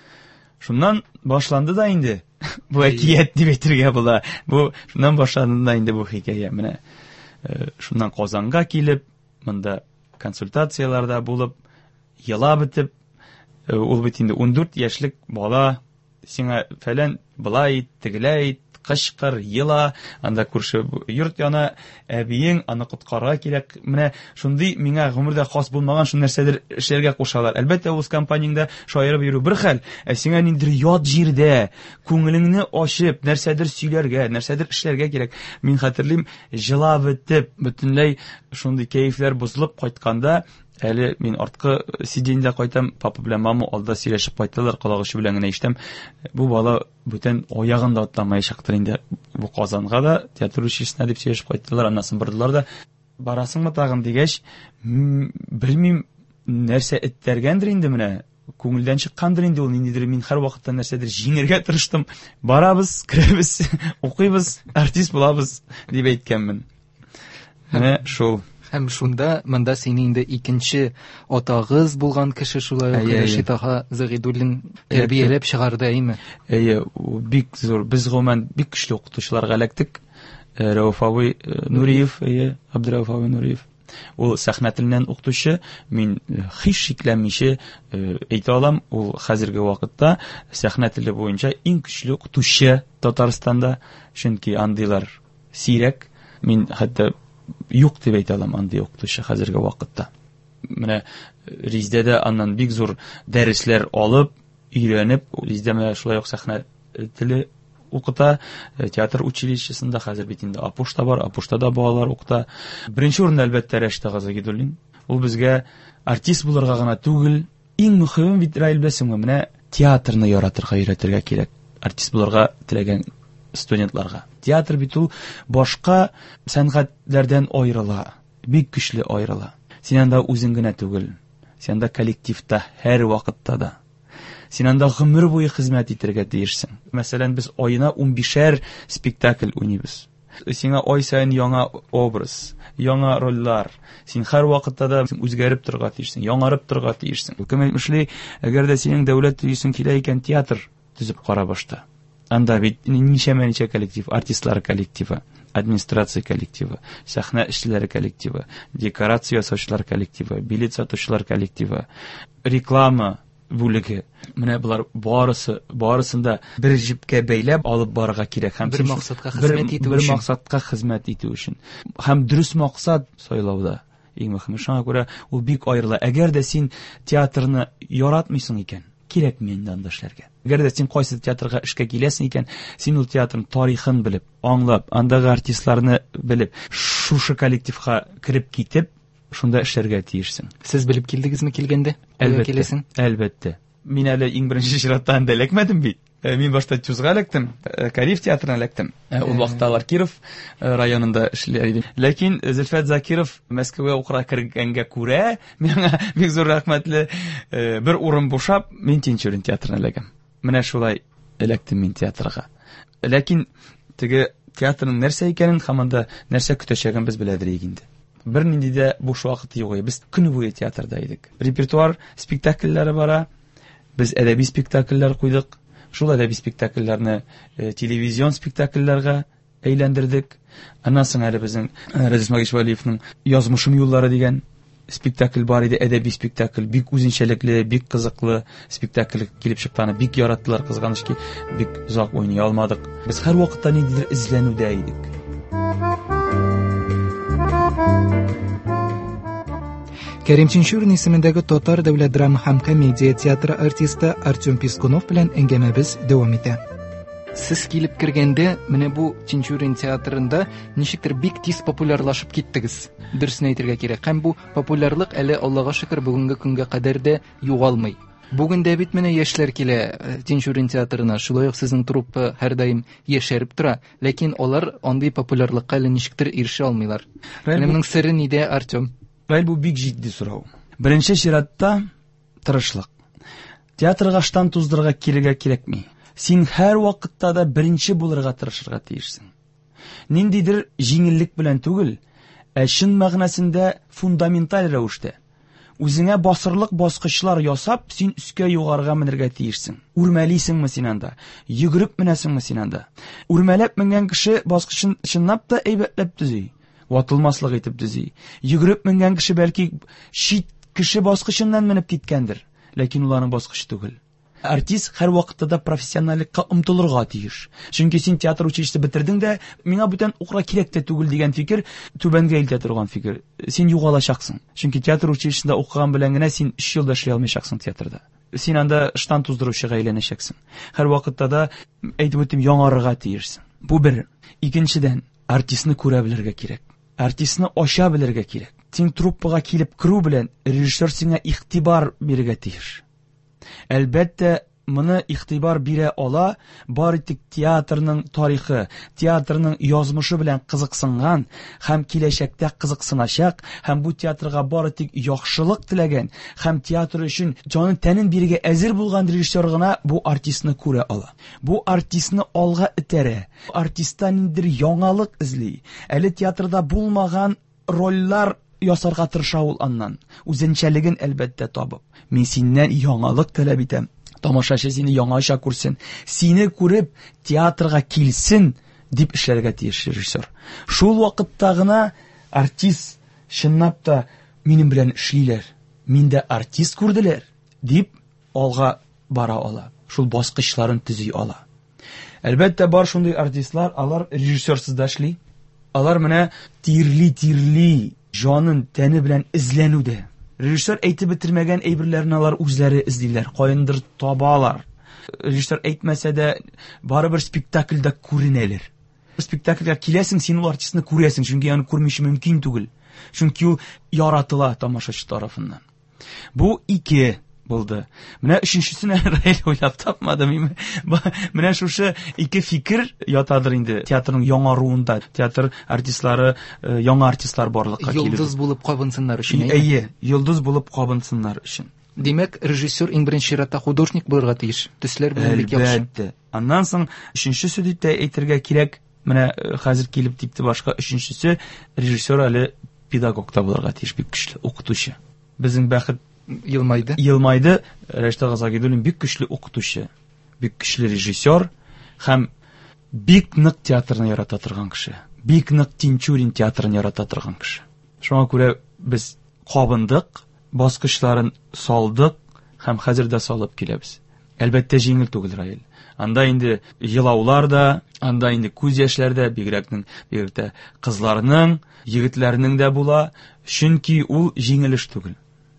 Шуннан башланды да инде бу әкият дип әйтергә була. Бу шуннан башланды да инде бу хикәя. Менә шуннан Казанга килеп, монда консультацияларда булып, ела битеп, ул бит инде ун дүрт яшьлек бала, сиңа фәлән былай тегеләй кычкыр, ела, анда күрше йорт яна, әбиең аны коткарга кирәк. Менә шундый миңа гомердә хас булмаган шундый нәрсәдер эшләргә кушалар. Әлбәттә, үз компанияңда шаярып йөрү бер хәл, ә сиңа ниндидер ят җирдә күңелеңне ачып, нәрсәдер сөйләргә, нәрсәдер эшләргә кирәк. Мин хәтерлим, җылап бетеп, бөтенләй шундый кәефләр бузылып кайтканда, әле мин арткы сиденьдә кайтам, папа белән мама алда сөйләшеп кайттылар, колагы белән генә ишетәм. Бу бала бүтән аягын да атламаячактыр инде. Бу Казанга да театр училищесына дип сөйләшеп кайттылар, аннан бардылар да, барасыңмы тагын дигәч, белмим, нәрсә эттәргәндер инде менә. Күңелдән чыккандыр инде ул, ниндидер мин һәрвакытта нәрсәдер җиңәргә тырыштым. Барабыз, керәбез, укыйбыз, артист булабыз дип әйткәнмен. Менә шул. Һәм шунда, монда сине инде икенче атагыз булган кеше шулай ук Рәшит ага Загидуллин тәрбияләп чыгарды, әйме? Әйе, бик зур. Без гомумән бик көчле укытучыларга эләктек. Рәүфави Нуриев, әйе, Абдурәүфави Нуриев. Ул сәхнә теленнән укытучы, мин һич шикләнмичә әйтә алам, ул хәзерге вакытта сәхнә теле буенча иң көчле укытучы Татарстанда, чөнки андыйлар сирәк. Мин хәтта юк дип әйтә алам андый укытучы хәзерге вакытта. Менә Риздәдә аннан бик зур дәресләр алып, өйрәнеп, Риздә менә шулай ук сәхнә теле укыта, театр училищесында хәзер бит инде Апушта бар, Апушта да балалар укыта. Беренче урында әлбәттә Рәшит ага Загидуллин. Ул безгә артист булырга гына түгел, иң мөһим бит Раил беләсеңме, менә театрны яратырга өйрәтергә кирәк. Артист булырга теләгән студентларга. Театр бит ул башка сәнгатьләрдән аерыла, бик көчле аерыла. Син анда үзең генә түгел, син анда коллективта һәр вакытта да. Син анда гомер буе хезмәт итәргә тиешсең. Мәсәлән, без аена ун бишәр спектакль уйныйбыз. Сиңа ай саен яңа образ, яңа рольләр. Син һәр вакытта да үзгәреп торырга тиешсең, яңарып торырга тиешсең. Кем әйтмешли, әгәр дә синең дәүләт төзүсең килә икән, театр төзеп кара башта. Анда бит ничә-ничә коллектив, артистлар коллективы, администрация коллективы, сәхнә эшчеләре коллективы, декорация ясаучылар коллективы, билет сатучылар коллективы, реклама бүлеге. Менә булар барысы, барысында бер җипкә бәйләп алып барырга кирәк. Һәм бер максатка хезмәт итү өчен, бер максатка хезмәт итү өчен. Һәм дөрес максат сайлауда иң мөһиме. Шуңа күрә ул бик аерыла. Әгәр дә син театрны яратмыйсың икән, кирәк менә анда эшләргә. Әгәр дә син кайсы театрга эшкә киләсең икән, син ул театрның тарихын белеп, аңлап, андагы артистларны белеп, шушы коллективка кирип китеп, шунда эшләргә тиешсең. Сез белеп килдегезме килгәндә? Әлбәттә. Әлбәттә. Мин әле иң беренче чиратта анда эләкмәдем бит. Мин башта Тюзга эләктем, Кариф театрына эләктем. Ул вакытталар Киров районында эшләр идем. Ләкин Зөлфәт Закиров Мәскәүгә укырга кергәнгә күрә, миңа бик зур рәхмәтле бер урын бушап, мин Тинчурин театрына эләгәм. Менә шулай эләктем мин театрга. Ләкин теге театрның нәрсә икәнен һәм анда нәрсә көтәчәген без беләдер инде. Бер нинди дә буш вакыт юк иде. Без көн буе театрда идек. Репертуар спектакльләре бара. Без әдәби спектакльләр куйдык. Шул әдәби спектакльләрне телевизион спектакльләргә әйләндердек. Аннан соң әле безнең Разис Магишвалиевның Язмышым юллары дигән спектакль бар иде, әдәби спектакль, бик үзенчәлекле, бик кызыклы спектакль килеп чыкканы, бик яраттылар, кызганыч ки, бик озак уйный алмадык. Без һәр вакытта ниндидер эзләнүдә идек. Кәрим Чинчурин исемендәге Татар дәүләт драма һәм комедия театры артисты Артем Пискунов белән әңгәмәбез дәвам итә. Сез килеп кергәндә, менә бу Чинчурин театрында ничектер бик тиз популярлашып киттегез. Дөресен әйтергә кирәк. Һәм бу популярлык әле Аллага шөкер бүгенге көнгә кадәр дә югалмый. Бүген дә бит менә яшьләр килә Чинчурин театрына. Шулай ук сезнең труппа һәр даим яшәреп тора, ләкин алар андый популярлыкка әле ничектер ирешә алмыйлар. Моның сыры нидә, Артем? Бәл бу бик җитди сорау. Беренче чиратта тырышлык. Театрга штан туздырырга килергә кирәкми. Син һәр вакытта да беренче булырга тырышырга тиешсең. Ниндидер җиңеллек белән түгел, ә чын мәгънәсендә фундаменталь рәвештә үзеңә басырлык баскычлар ясап, син үскә югарыга менергә тиешсең. Үрмәлисеңме син анда? Йөгереп менәсеңме син анда? Үрмәләп менгән кеше баскычын чынлап та әйбәтләп төзи. Ватылмаслык итеп төзи. Йөгереп менгән кеше бәлки шит кеше баскычыннан менеп киткәндер, ләкин уларның баскычы түгел. Артист һәр вакытта да профессионаллыкка омтылырга тиеш. Чөнки син театр училище бетердең дә, миңа бүтән укырга кирәк тә түгел дигән фикер түбәнгә илтә торган фикер. Син югалачаксың. Чөнки театр училищесында укыган белән генә син өч елда эшли алмаячаксың театрда. Син анда штан туздыручыга әйләнәчәксең. Һәр вакытта да әйтеп үтим яңарырга тиешсең. Бу бер. Икенчедән, артистны күрә белергә кирәк. Артистны ача белергә кирәк. Син труппага килеп керү белән режиссер сиңа игътибар бирергә тиеш. Әлбәттә, моны игътибар бирә ала, бары тик театрның тарихы, театрның язмышы белән кызыксынган һәм киләчәктә кызыксыначак, һәм бу театрга бары тик яхшылык теләгән һәм театр өчен җанын тәнен бирергә әзер булган режиссер гына бу артистны күрә ала. Бу артистны алга этәрә. Артистта ниндидер яңалык эзли. Әле театрда булмаган рольләр ясарга тырыша ул аннан. Үзенчәлеген әлбәттә табып. Мин синнән яңалык таләп итәм. Тамашачы сине яңаша күрсен. Сине күреп театрга килсен дип эшләргә тиеш режиссер. Шул вакытта гына артист чынлап та минем белән эшлиләр. Миндә артист күрделәр дип алга бара ала. Шул баскычларын төзи ала. Әлбәттә бар шундый артистлар, алар режиссерсыз да эшли. Алар менә тирли-тирли җанын тәне белән эзләнүдә. Режиссер әйтеп бетермәгән әйберләрне алар үзләре эзлиләр, каяндыр табалар. Режиссер әйтмәсә дә барыбер спектакльдә күренәләр. Спектакльгә киләсең, син ул артистны күрәсең, чөнки аны күрмичә мөмкин түгел. Чөнки ул яратыла тамашачы тарафыннан. Бу ике булды. Менә өченчесенә Раил уйлап тапмадым. Менә шушы ике фикер ятадыр инде театрның яңаруында. Театр артистлары, яңа артистлар барлыкка килеп. Йолдыз булып кабынсыннар өчен. Әйе, йолдыз булып кабынсыннар өчен. Димәк, режиссер иң беренче чиратта художник булырга тиеш. Төсләр белән бик яхшы. Әлбәттә. Аннан соң өченчесе дип тә әйтергә кирәк. Менә хәзер килеп типте башка өченчесе режиссер әле педагог та булырга тиеш, бик көчле укытучы. Безнең бәхет Елмайды. Елмайды. Рәшит Газагидуллин бик көчле укытучы, бик көчле режиссер һәм бик нык театрны ярата торган кеше. Бик нык Чинчурин театрын ярата торган кеше. Шуңа күрә без кабындык, баскычларын салдык һәм хәзер дә салып киләбез. Әлбәттә җиңел түгел Раил. Анда инде елаулар да, анда инде күз яшьләр дә, бигрәкнең, бигрәк кызларның, егетләрнең дә була, чөнки ул җиңел эш түгел.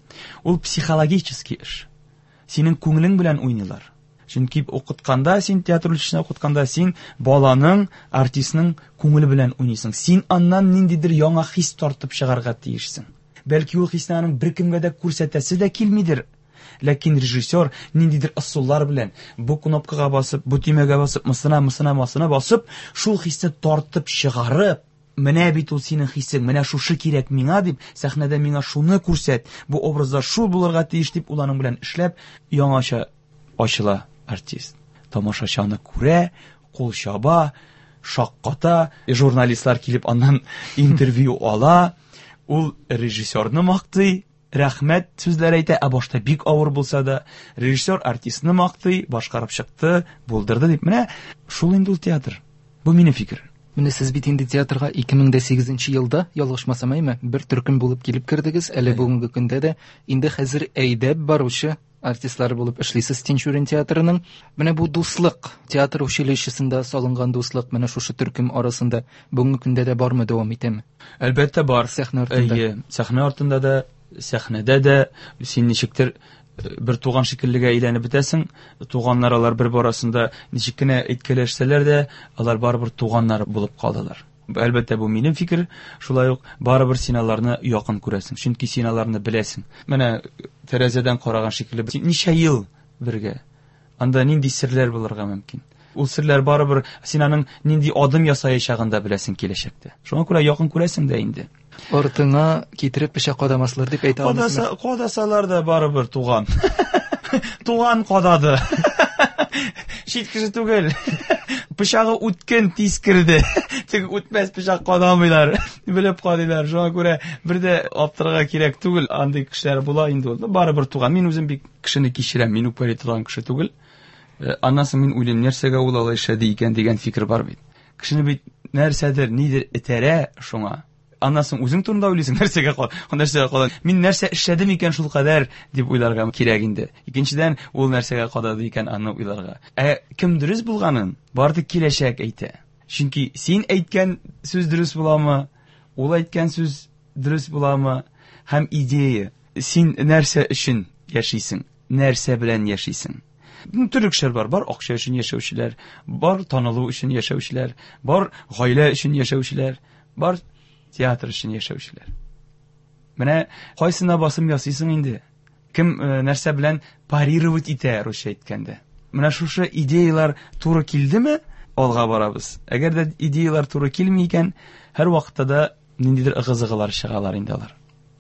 Ул психологический эш. Синең күңелең белән уйныйлар. Чөнки укытканда, син театр училищесында укытканда, син баланың, артистның күңеле белән уйныйсың. Син аннан ниндидер яңа хис тартып чыгарга тиешсең. Бәлки ул хиснаның беркемгә дә күрсәтәсе дә килмидер. Ләкин режиссер ниндидер ысуллар белән бу кнопкага басып, бу төймәгә басып, мысына, мысына, масына басып, шул хисне тартып чыгарып, менә бит ул синең хисең, менә шушы кирәк миңа дип, сәхнәдә миңа шуны күрсәт, бу образда шул булырга тиеш дип, уланың белән эшләп, яңаша ачыла артист. Тамашачаны күрә, кул чаба, шакката, журналистлар килеп аннан интервью ала, ул режиссерны мактый, рәхмәт сүзләр әйтә, ә башта бик авыр булса да, режиссер артистны мактый, башкарып чыкты, булдырды дип. Менә шул инде ул театр. Бу минем фикер. Менә сез бит инде театрга ике мең сигезенче елда, ялгышмасам әйме, бер төркем булып килеп кирдегез. Әле бүгенге көндә дә инде хәзер әйдәп баручы артистлар булып эшлисез Тинчурин театрының. Менә бу дуслык, театр училищесында салынган дуслык менә шушы төркем арасында бүгенге көндә дә бармы, дәвам итәме? Әлбәттә бар. Сәхнә артында. Әйе, сәхнә артында да, сәхнәдә дә син ничектер бер туган шикеллегә әйләнеп бетәсең. Туганнар алар бер барасында ничек кенә әйткәләшсәләр дә, алар барыбер туганнар булып калдылар. Әлбәттә бу минем фикер, шулай ук барыбер син аларны якын күрәсең, чөнки син аларны беләсең. Менә тәрәзәдән караган шикелле ничә ел бергә. Анда нинди серләр булырга мөмкин. Ул серләр барыбер син аның нинди адым ясаячагын да беләсең киләчәктә. Шуңа күрә якын күрәсең дә инде. Артыңа китереп пешә кадамаслар дип әйтә алмыйсың. Кадаса, кадасалар да барыбер туган. Туган кадады. Шит кеше түгел. Пычагы үткен тиз кирде. Тик үтмәс пычак кадамыйлар. Белеп кадыйлар. Шуңа күрә бердә аптырга кирәк түгел. Андый кешеләр була инде ул. Барыбер туган. Мин үзем бик кешене кичерәм. Мин үпкәли торган кеше түгел. Аннан соң мин уйлыйм, нәрсәгә ул алай эшләде икән дигән фикер бар бит. Кешене бит нәрсәдер, нидер этәрә шуңа. Аннан соң үзең турында уйлыйсың, нәрсәгә кал, нәрсәгә кал. Мин нәрсә эшләдем икән шул кадәр дип уйларга кирәк инде. Икенчедән, ул нәрсәгә кадады икән аны уйларга. Ә кем дөрес булганын барды киләчәк әйтә. Чөнки син әйткән сүз дөрес буламы, ул әйткән сүз дөрес буламы, һәм идея. Син нәрсә өчен яшисең, нәрсә белән яшисең. Төрле кешеләр бар, бар акча өчен яшәүчеләр, бар танылу өчен яшәүчеләр, бар гаилә өчен яшәүчеләр, бар театр өчен яшәүчеләр. Менә кайсына басым ясыйсың инде? Кем нәрсә белән парировать итә, русча әйткәндә. Менә шушы идеялар туры килдеме, алга барабыз. Әгәр дә идеялар туры килми икән, һәр вакытта да ниндидер ыгы-зыгылар чыгалар инде алар.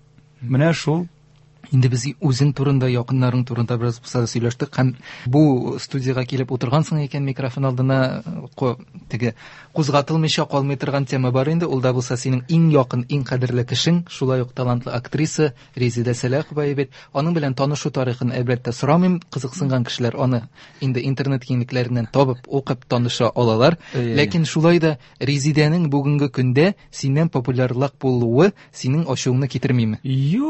Менә шул. Инде без үзең турында, якыннарың турында бераз булса сөйләштек, һәм бу студиягә килеп утыргансың икән микрофон алдына, теге кузгатылмыйча калмый торган тема бар инде, ул да булса синең иң якын, иң кадерле кешең, шулай ук талантлы актриса Резида Сәләхова бит. Аның белән танышу тарихын әлбәттә сорамыйм, кызыксынган кешеләр аны инде интернет киңлекләреннән табып, укып таныша алалар. Ләкин шулай да Резиданың бүгенге көндә синнән популярлык булуы синең ачуыңны китермиме?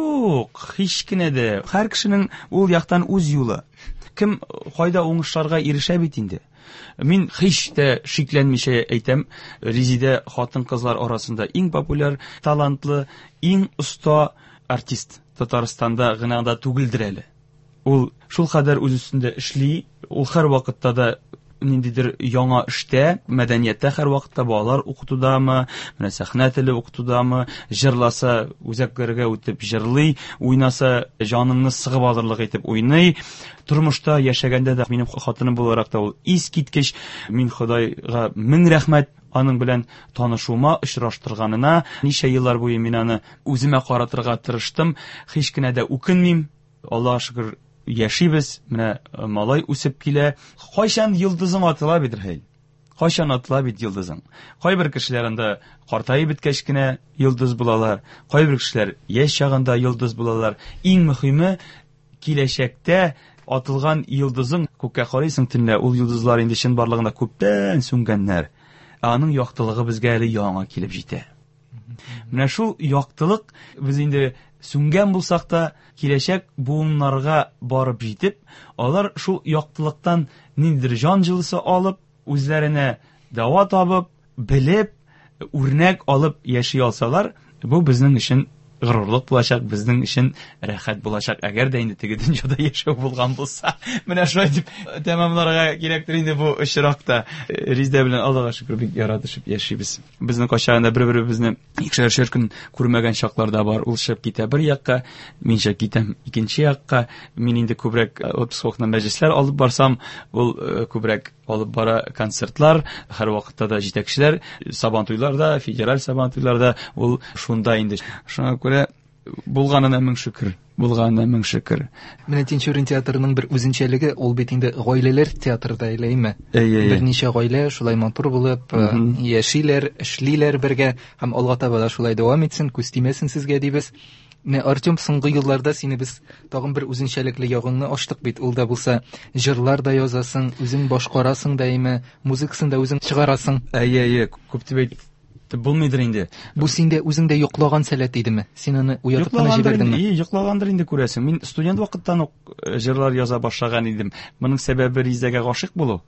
Юк, һич кенә дә. Һәр кешенең ул яктан үз юлы. Кем кайда уңышларга ирешә бит инде. Мин һич тә шикләнмичә әйтәм, Резида хатын-кызлар арасында иң популяр, талантлы, иң оста артист. Татарстанда гына да түгелдер әле. Ул шул кадәр үз өстендә эшли, ул һәр вакытта да ниндидер яңа эштә, мәдәнияттә һәр вакытта балалар укытудамы, менә сәхнә теле укытудамы, җырласа үзәкләргә үтеп җырлый, уйнаса җаныңны сыгып алырлык итеп уйный. Тормышта яшәгәндә дә минем хатыным буларак та ул искиткеч. Мин Худайга мең рәхмәт аның белән танышуыма, очраштырганына. Ничә еллар буе мин аны үземә каратырга тырыштым. Һич кенә дә үкенмим. Аллаһка шөкер, яшибез, менә малай үсеп килә. Кайчан йолдызың атыла бидер хәл. Кайчан атыла бит йолдызың. Кайбер кешеләр анда картайып беткәч кенә йолдыз булалар. Кайбер кешеләр яшь чагында йолдыз булалар. Иң мөһиме, киләчәктә атылган йолдызың күккә карыйсың төнлә, ул йолдызлар инде чын барлыгында күптән сүнгәннәр. Аның яктылыгы безгә әле яңа килеп җитә. Менә шул яктылык без инде сүнгән булсак та, киләчәк буыннарга барып җитеп, алар шул яктылыктан ниндидер җан җылысы алып, үзләренә дава табып, белеп, үрнәк алып яши алсалар, бу безнең өчен горурлык булачак, безнең өчен рәхәт булачак. Әгәр дә инде теге дөньяда яшәү булган булса, менә шулай дип тәмамларга кирәктер инде бу очракта. Резида белән Аллаһка шөкер бик яратышып яшибез. Безнең кайчагында бер-беребезне икешәр көн күрмәгән чакларда бар. Ул шәп китә бер якка, мин шәп китәм икенче якка. Мин инде күбрәк отпускны мәҗлесләр алып барсам, ул күбрәк алып бара концертлар, һәр вакытта да җитәкчеләр, сабантуйларда, федераль сабантуйларда, ул шунда инде. Шуңа күрә булганына мең шөкер, булганына мең шөкер. Менә Тинчурин театрының бер үзенчәлеге, ул бит инде гаиләләр театрда әйләйме? Берничә гаилә шулай матур булып яшиләр, эшлиләр бергә, һәм алга таба да шулай дәвам итсен, күз тимәсен сезгә дибез. Не, Артем, соңгы елларда сине без тагын бер үзенчәлекле ягыңны ачтык бит. Ул да булса, җырлар да язасың, үзең башкарасың даими, музыкасын да үзең чыгарасың. Әйе, әйе, күп дип әйтеп булмыйдыр инде. Бу синдә үзеңдә йоклаган сәләт идеме? Син аны уятып кына җибәрдеңме? Ие, йоклагандыр инде күрәсең. Мин студент вакыттан ук җырлар яза башлаган идем. Моның сәбәбе Ризагә гашыйк булу.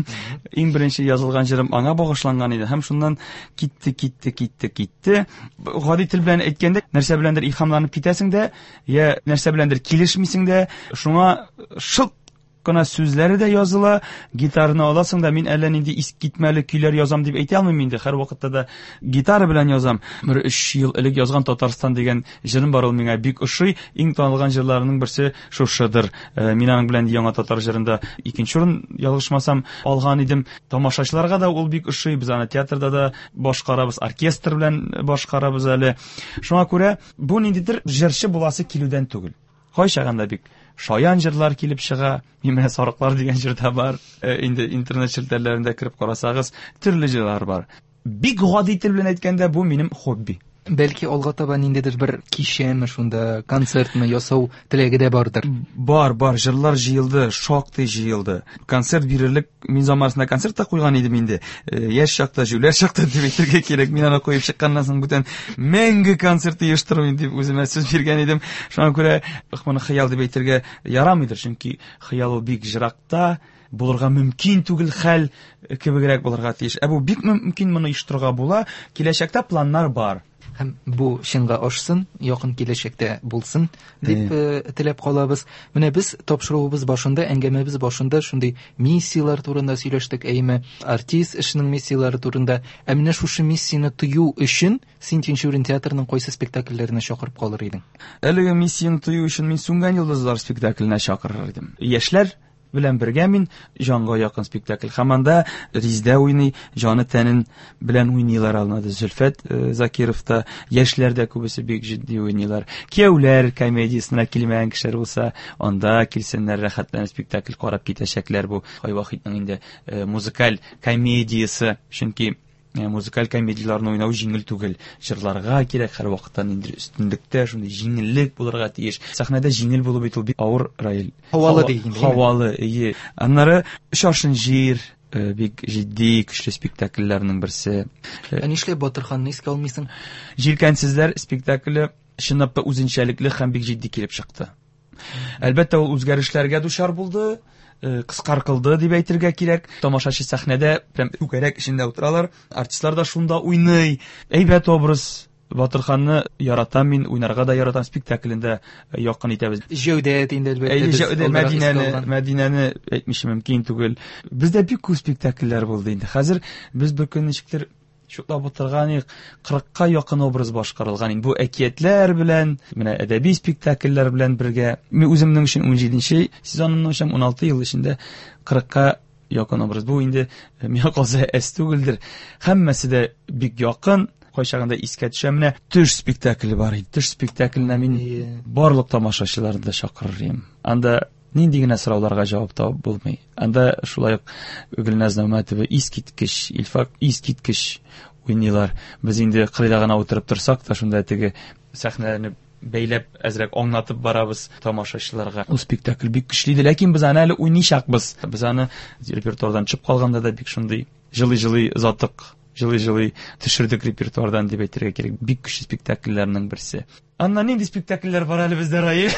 Иң беренче язылган җырым аңа багышланган иде. Һәм шуннан китте, китте, китте, китте. Гади тел белән әйткәндә, нәрсә беләндер илһамланып китәсең дә, я нәрсә беләндер килешмисең дә, шуңа шылт кына сүзләре дә языла, гитараны аласың да, мин әллә нинди искитмәле көйләр язам дип әйтә алмыйм инде. Һәр вакытта да гитара белән язам. Бер өч ел элек язган Татарстан дигән җырым бар, ул миңа бик ошый. Иң танылган җырларның берсе шушыдыр. Мин аның белән яңа татар җырында икенче урын, ялгышмасам, алган идем. Тамашачыларга да ул бик ошый. Без аны театрда да башкарабыз, оркестр белән башкарабыз әле. Шуңа күрә бу ниндидер җырчы буласы килүдән түгел. Кайчаганда бик шаян җырлар килеп чыга. Менә Сарыклар дигән җырда бар. Инде интернет челтәрләрендә кирип карасагыз, төрле җырлар бар. Бик гади тел белән әйткәндә, бу минем хобби. Бәлки алга таба ниндидер бер кичәме, шунда концертмы ясау теләге дә бардыр. Бар, бар, җырлар җыелды, шактый җыелды. Концерт бирерлек мин заманында концерт та куйган идем инде. Яшь чакта, җүләр чакта дип әйтергә кирәк. Мин аны куеп чыкканнан соң бүтән мәңге концерт оештыру дип үземә сүз биргән идем. Шуңа күрә моны хыял дип әйтергә ярамыйдыр, чөнки хыял ул бик җыракта булырга мөмкин түгел хәл кебегрәк булырга тиеш. Ә бу бик мөмкин, моны оештырырга була. Киләчәктә планнар бар. Һәм бу чынга ашсын, якын киләчәктә булсын дип теләп калабыз. Менә без тапшыруыбыз башында, әңгәмәбез башында шундый миссиялар турында сөйләштек, әйме, артист эшенең миссиялары турында. Ә менә шушы миссияны тою өчен син Тинчурин театрының кайсы спектакльләренә чакырып калыр идең? Әлеге миссияны тою өчен мин Сүнгән йолдызлар спектакленә чакырыр идем. Яшьләр белән бергә мин җанга якын спектакль. Һәм анда Риздә уйный, җаны тәнен белән уйныйлар алнады. Зөлфәт Закиров та, яшьләр дә күбесе бик җитди уйныйлар. Кияүләр комедиясына килмәгән кешеләр булса, анда килсеннәр, рәхәтләнеп спектакль карап китәчәкләр. Бу Кайвахитның инде музыкаль комедиясе, чөнки музыкаль комедияларны уйнау җиңел түгел. Җырларга кирәк һәр вакытта инде өстенлектә шундый җиңеллек булырга тиеш. Сәхнәдә җиңел булу бит ул бик авыр роль. Һавалы дигән. Һавалы, ие. Аннары Шашын җир бик җитди, көчле спектакльләрнең берсе. Ә нишләп Батырханны искә алмыйсың? Җилкәнсезләр спектакле чынлап та үзенчәлекле һәм бик җитди килеп чыкты. Әлбәттә ул үзгәрешләргә дучар булды. Кыскартылды дип әйтергә кирәк. Тамашачы сәхнәдә прям үкәрәк эчендә утыралар. Артистлар да шунда уйный. Әйбәт образ. Батырханны яратам мин, уйнарга да яратам, спектаклендә якын итәбез. Җәүдәт инде әлбәттә. Җәүдәт Мәдинәне, Мәдинәне әйтмишем мөмкин түгел. Бездә бик күп спектакльләр булды инде. Хәзер без бер көн ничектер шутлап утырган, кырыкка якын образ башкарылган. Бу әкиятләр белән, менә әдәби спектакльләр белән бергә. Мин үземнең өчен унҗиденче сезонымның өчен уналты ел эчендә кырыкка якын образ. Бу инде миңа калса әс түгелдер. Һәммәсе дә бик якын. Кайчагында искә төшә. Менә төш спектакле бар иде. Төш спектакленә мин барлык тамашачыларны да чакырырым. Анда нинди генә сорауларга җавап табып булмый. Анда шулай ук Гөлназ Нәүмәтова искиткеч, Илфак искиткеч уйныйлар. Без инде кырыйда гына утырып торсак та, шунда теге сәхнәне бәйләп әзрәк аңлатып барабыз тамашачыларга. Ул спектакль бик көчле иде, ләкин без аны әле уйныйчакбыз. Без аны репертуардан чыгып калганда да бик шундый җылы-җылы затык, җылы-җылы төшердек репертуардан дип әйтергә кирәк. Бик көчле спектакльләрнең берсе. Аннан нинди спектакльләр бар әле бездә, Раил?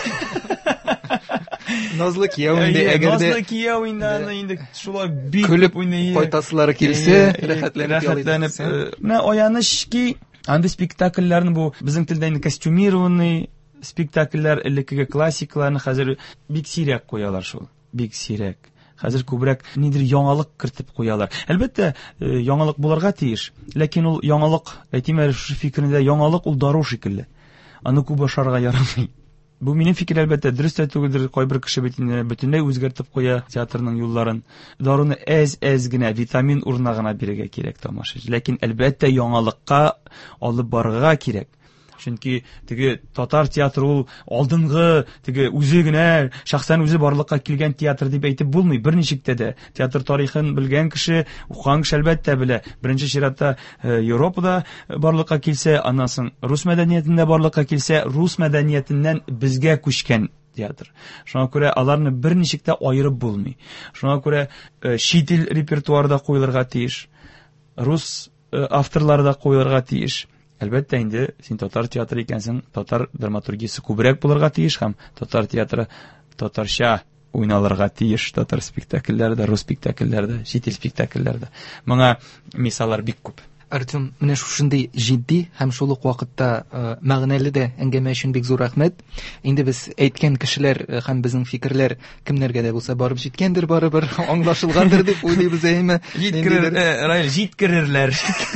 Назлы кияү инде, әгәр дә Назлы кияү инде, инде шулай бик көлеп уйный. Кайтасылары килсә, рәхәтләнеп. Менә аяныш ки, анда спектакльләрне бу безнең телдә инде костюмированный спектакльләр, элеккеге классикларны хәзер бик сирәк куялар шул. Бик сирәк. Хәзер күбрәк нидер яңалык кертеп куялар. Әлбәттә, яңалык булырга тиеш, ләкин ул яңалык, әйтим әле шушы фикерендә, яңалык ул дару шикелле. Аны күп ашарга ярамый. Бу минем фикер, әлбәттә, дөрес тә түгелдер. Кайбер кеше бөтенләй үзгәртеп куя театрның юлларын. Даруны әз-әз генә, витамин урынына гына бирергә кирәк тамашачы. Ләкин әлбәттә яңалыкка алып барырга кирәк. Чөнки теге татар театры ул алдынгы, теге үзе генә шәхсән үзе барлыкка килгән театр дип әйтеп булмый. Берничектә дә театр тарихын белгән кеше, укыган кеше әлбәттә белә. Беренче чиратта Европада барлыкка килсә, аннан соң рус мәдәниятендә барлыкка килсә, рус мәдәниятеннән безгә күчкән театр. Шуңа күрә аларны берничек тә аерып булмый. Шуңа күрә чит ил репертуарда куелырга тиеш, рус авторлары да куелырга тиеш. Әлбәттә инде син татар театры икәнсең, татар драматургиясе күбрәк булырга тиеш һәм татар театры татарча уйналырга тиеш. Татар спектакльләрдә, рус спектакльләрдә, чит ил спектакльләрдә. Моңа мисаллар бик күп. Артем, менә шушындый җитди һәм шул ук вакытта мәгънәле дә әңгәмә өчен бик зур рәхмәт. Инде без әйткән кешеләр һәм безнең фикерләр кемнәргә дә булса барып җиткәндер, барыбер аңлашылгандыр дип уйлыйбыз, әйме? Җиткерер, җиткерерләр.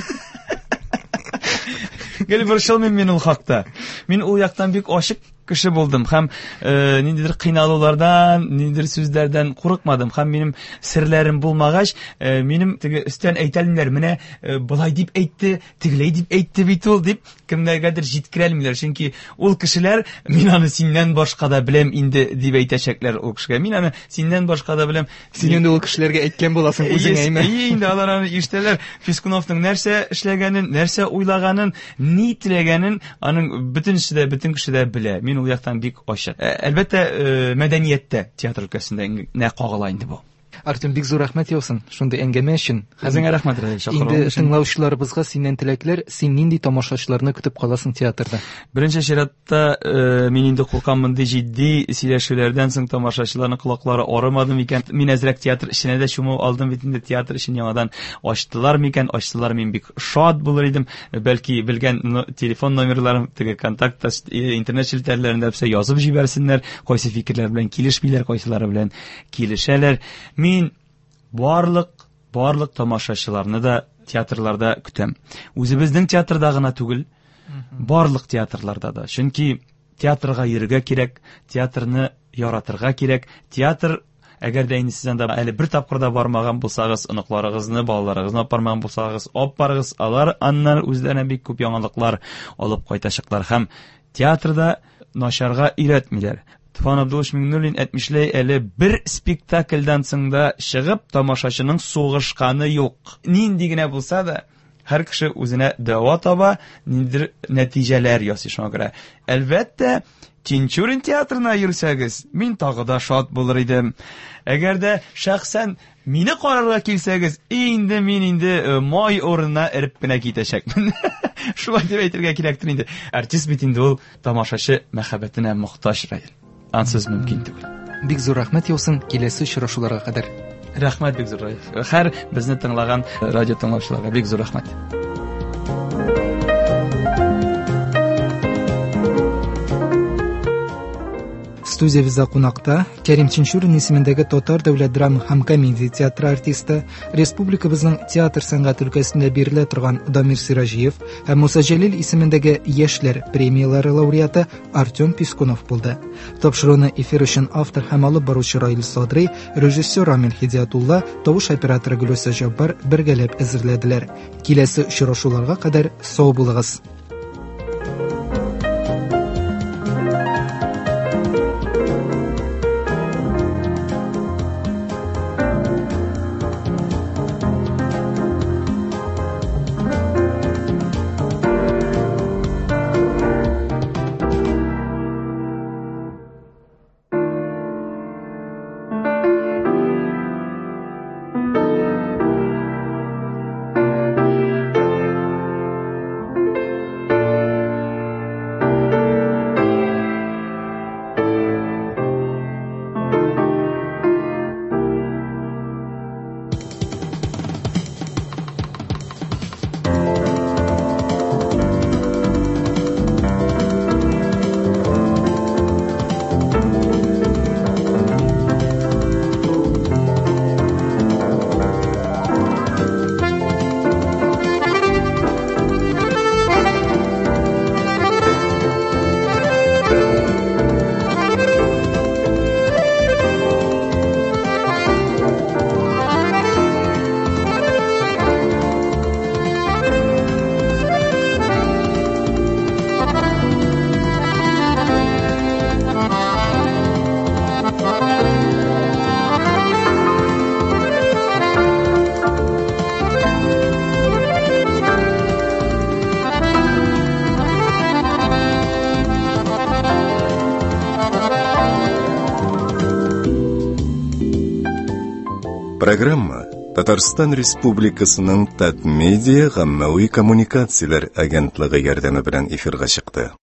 Гел борчылмыйм мин ул хакта. Мин ул яктан бик ачык кеше булдым һәм э, ниндидер кыйналулардан, ниндидер сүзләрдән курыкмадым һәм минем серләрем булмагач, э, минем теге өстән әйтәлмиләр, менә э, болай дип әйтте, тегеләй дип әйтте бит ул дип кемнәргәдер җиткерәлмиләр, чөнки ул кешеләр мин аны синнән башка да беләм инде дип әйтәчәкләр ул кешегә. Мин аны синнән башка да беләм. Син инде ул кешеләргә әйткән буласың үзең, әйме? Инде алар аны ишетәләр, Пескуновның нәрсә эшләгәнен, нәрсә уйлаганын, ни теләгәнен аның бөтенесе дә, бөтен кеше дә белә. Мин ул яктан бик ачык. Әлбәттә, мәдәнияттә, театр өлкәсендә нә кагыла инде бу. Артем, бик зур рәхмәт яусың шундый әңгәмә өчен. Хәзергә рәхмәт шакыруың Инде тыңлаучыларыбызга синнән теләкләр, син нинди тамашачыларны көтеп каласың театрда? Беренче чиратта э, мин инде куркам мондый җитди сөйләшүләрдән соң тамашачыларның колаклары арымадым икән. Мин әзрәк театр эченә дә чуму алдым бит инде, театр өчен яңадан ачтылар микән? Ачтылар, мин бик шат булыр идем. Бәлки белгән но, телефон номерларым, теге контакт интернет челтәрләрендә бисә язып җибәрсеннәр, кайсы фикерләр белән килешмиләр, кайсылары белән килешәләр. Мин барлык, барлык тамашачыларны да театрларда көтәм. Үзебезнең театрда гына түгел, барлык театрларда да. Чөнки театрга йөрергә кирәк, театрны яратырга кирәк. Театр, әгәр дә инде сез анда әле бер тапкырда бармаган булсагыз, оныкларыгызны, балаларыгызны алып бармаган булсагыз, алып барыгыз. Алар аннан үзләренә бик күп яңалыклар алып кайтачаклар һәм театрда начарга өйрәтмиләр. Туфан Абдуллович Миңнуллин әйтмешләй, әле бер спектакльдән соң да чыгып тамашачының сугышканы юк. Нинди генә булса да, һәр кеше үзенә дәва таба, ниндидер нәтиҗәләр ясый шуңа күрә. Әлбәттә, Тинчурин театрына йөрсәгез, мин тагы да шат булыр идем. Әгәр дә шәхсән мине карарга килсәгез, инде мин инде май орынына эреп кенә китәчәкмен. Шулай дип әйтергә кирәктер инде. Артист бит инде ул тамашачы мәхәббәтенә мохтаҗ рәил. Ансыз мөмкин түгел. Бик зур рәхмәт яусың киләсе очрашуларга кадәр. Рәхмәт бик зур. Һәр безне тыңлаган радио тыңлаучыларга бик зур рәхмәт. Студиябызда кунакта Кәрим Тинчурин исемендәге Татар дәүләт драма һәм комедия театры артисты, республикабызның театр сәнгать өлкәсендә бирелә торган Дамир Сиражиев һәм Муса Җәлил исемендәге яшьләр премиялары лауреаты Артем Пескунов булды. Тапшыруны эфир өчен автор һәм алып баручы Раил Садри, режиссер Рамил Хидиятулла, тавыш операторы Гөлүсә Җаббар бергәләп әзерләделәр. Киләсе очрашуларга кадәр сау булыгыз. Программа Татарстан Республикасының Татмедиа гаммәви коммуникацияләр агентлыгы ярдәме белән эфирга чыкты.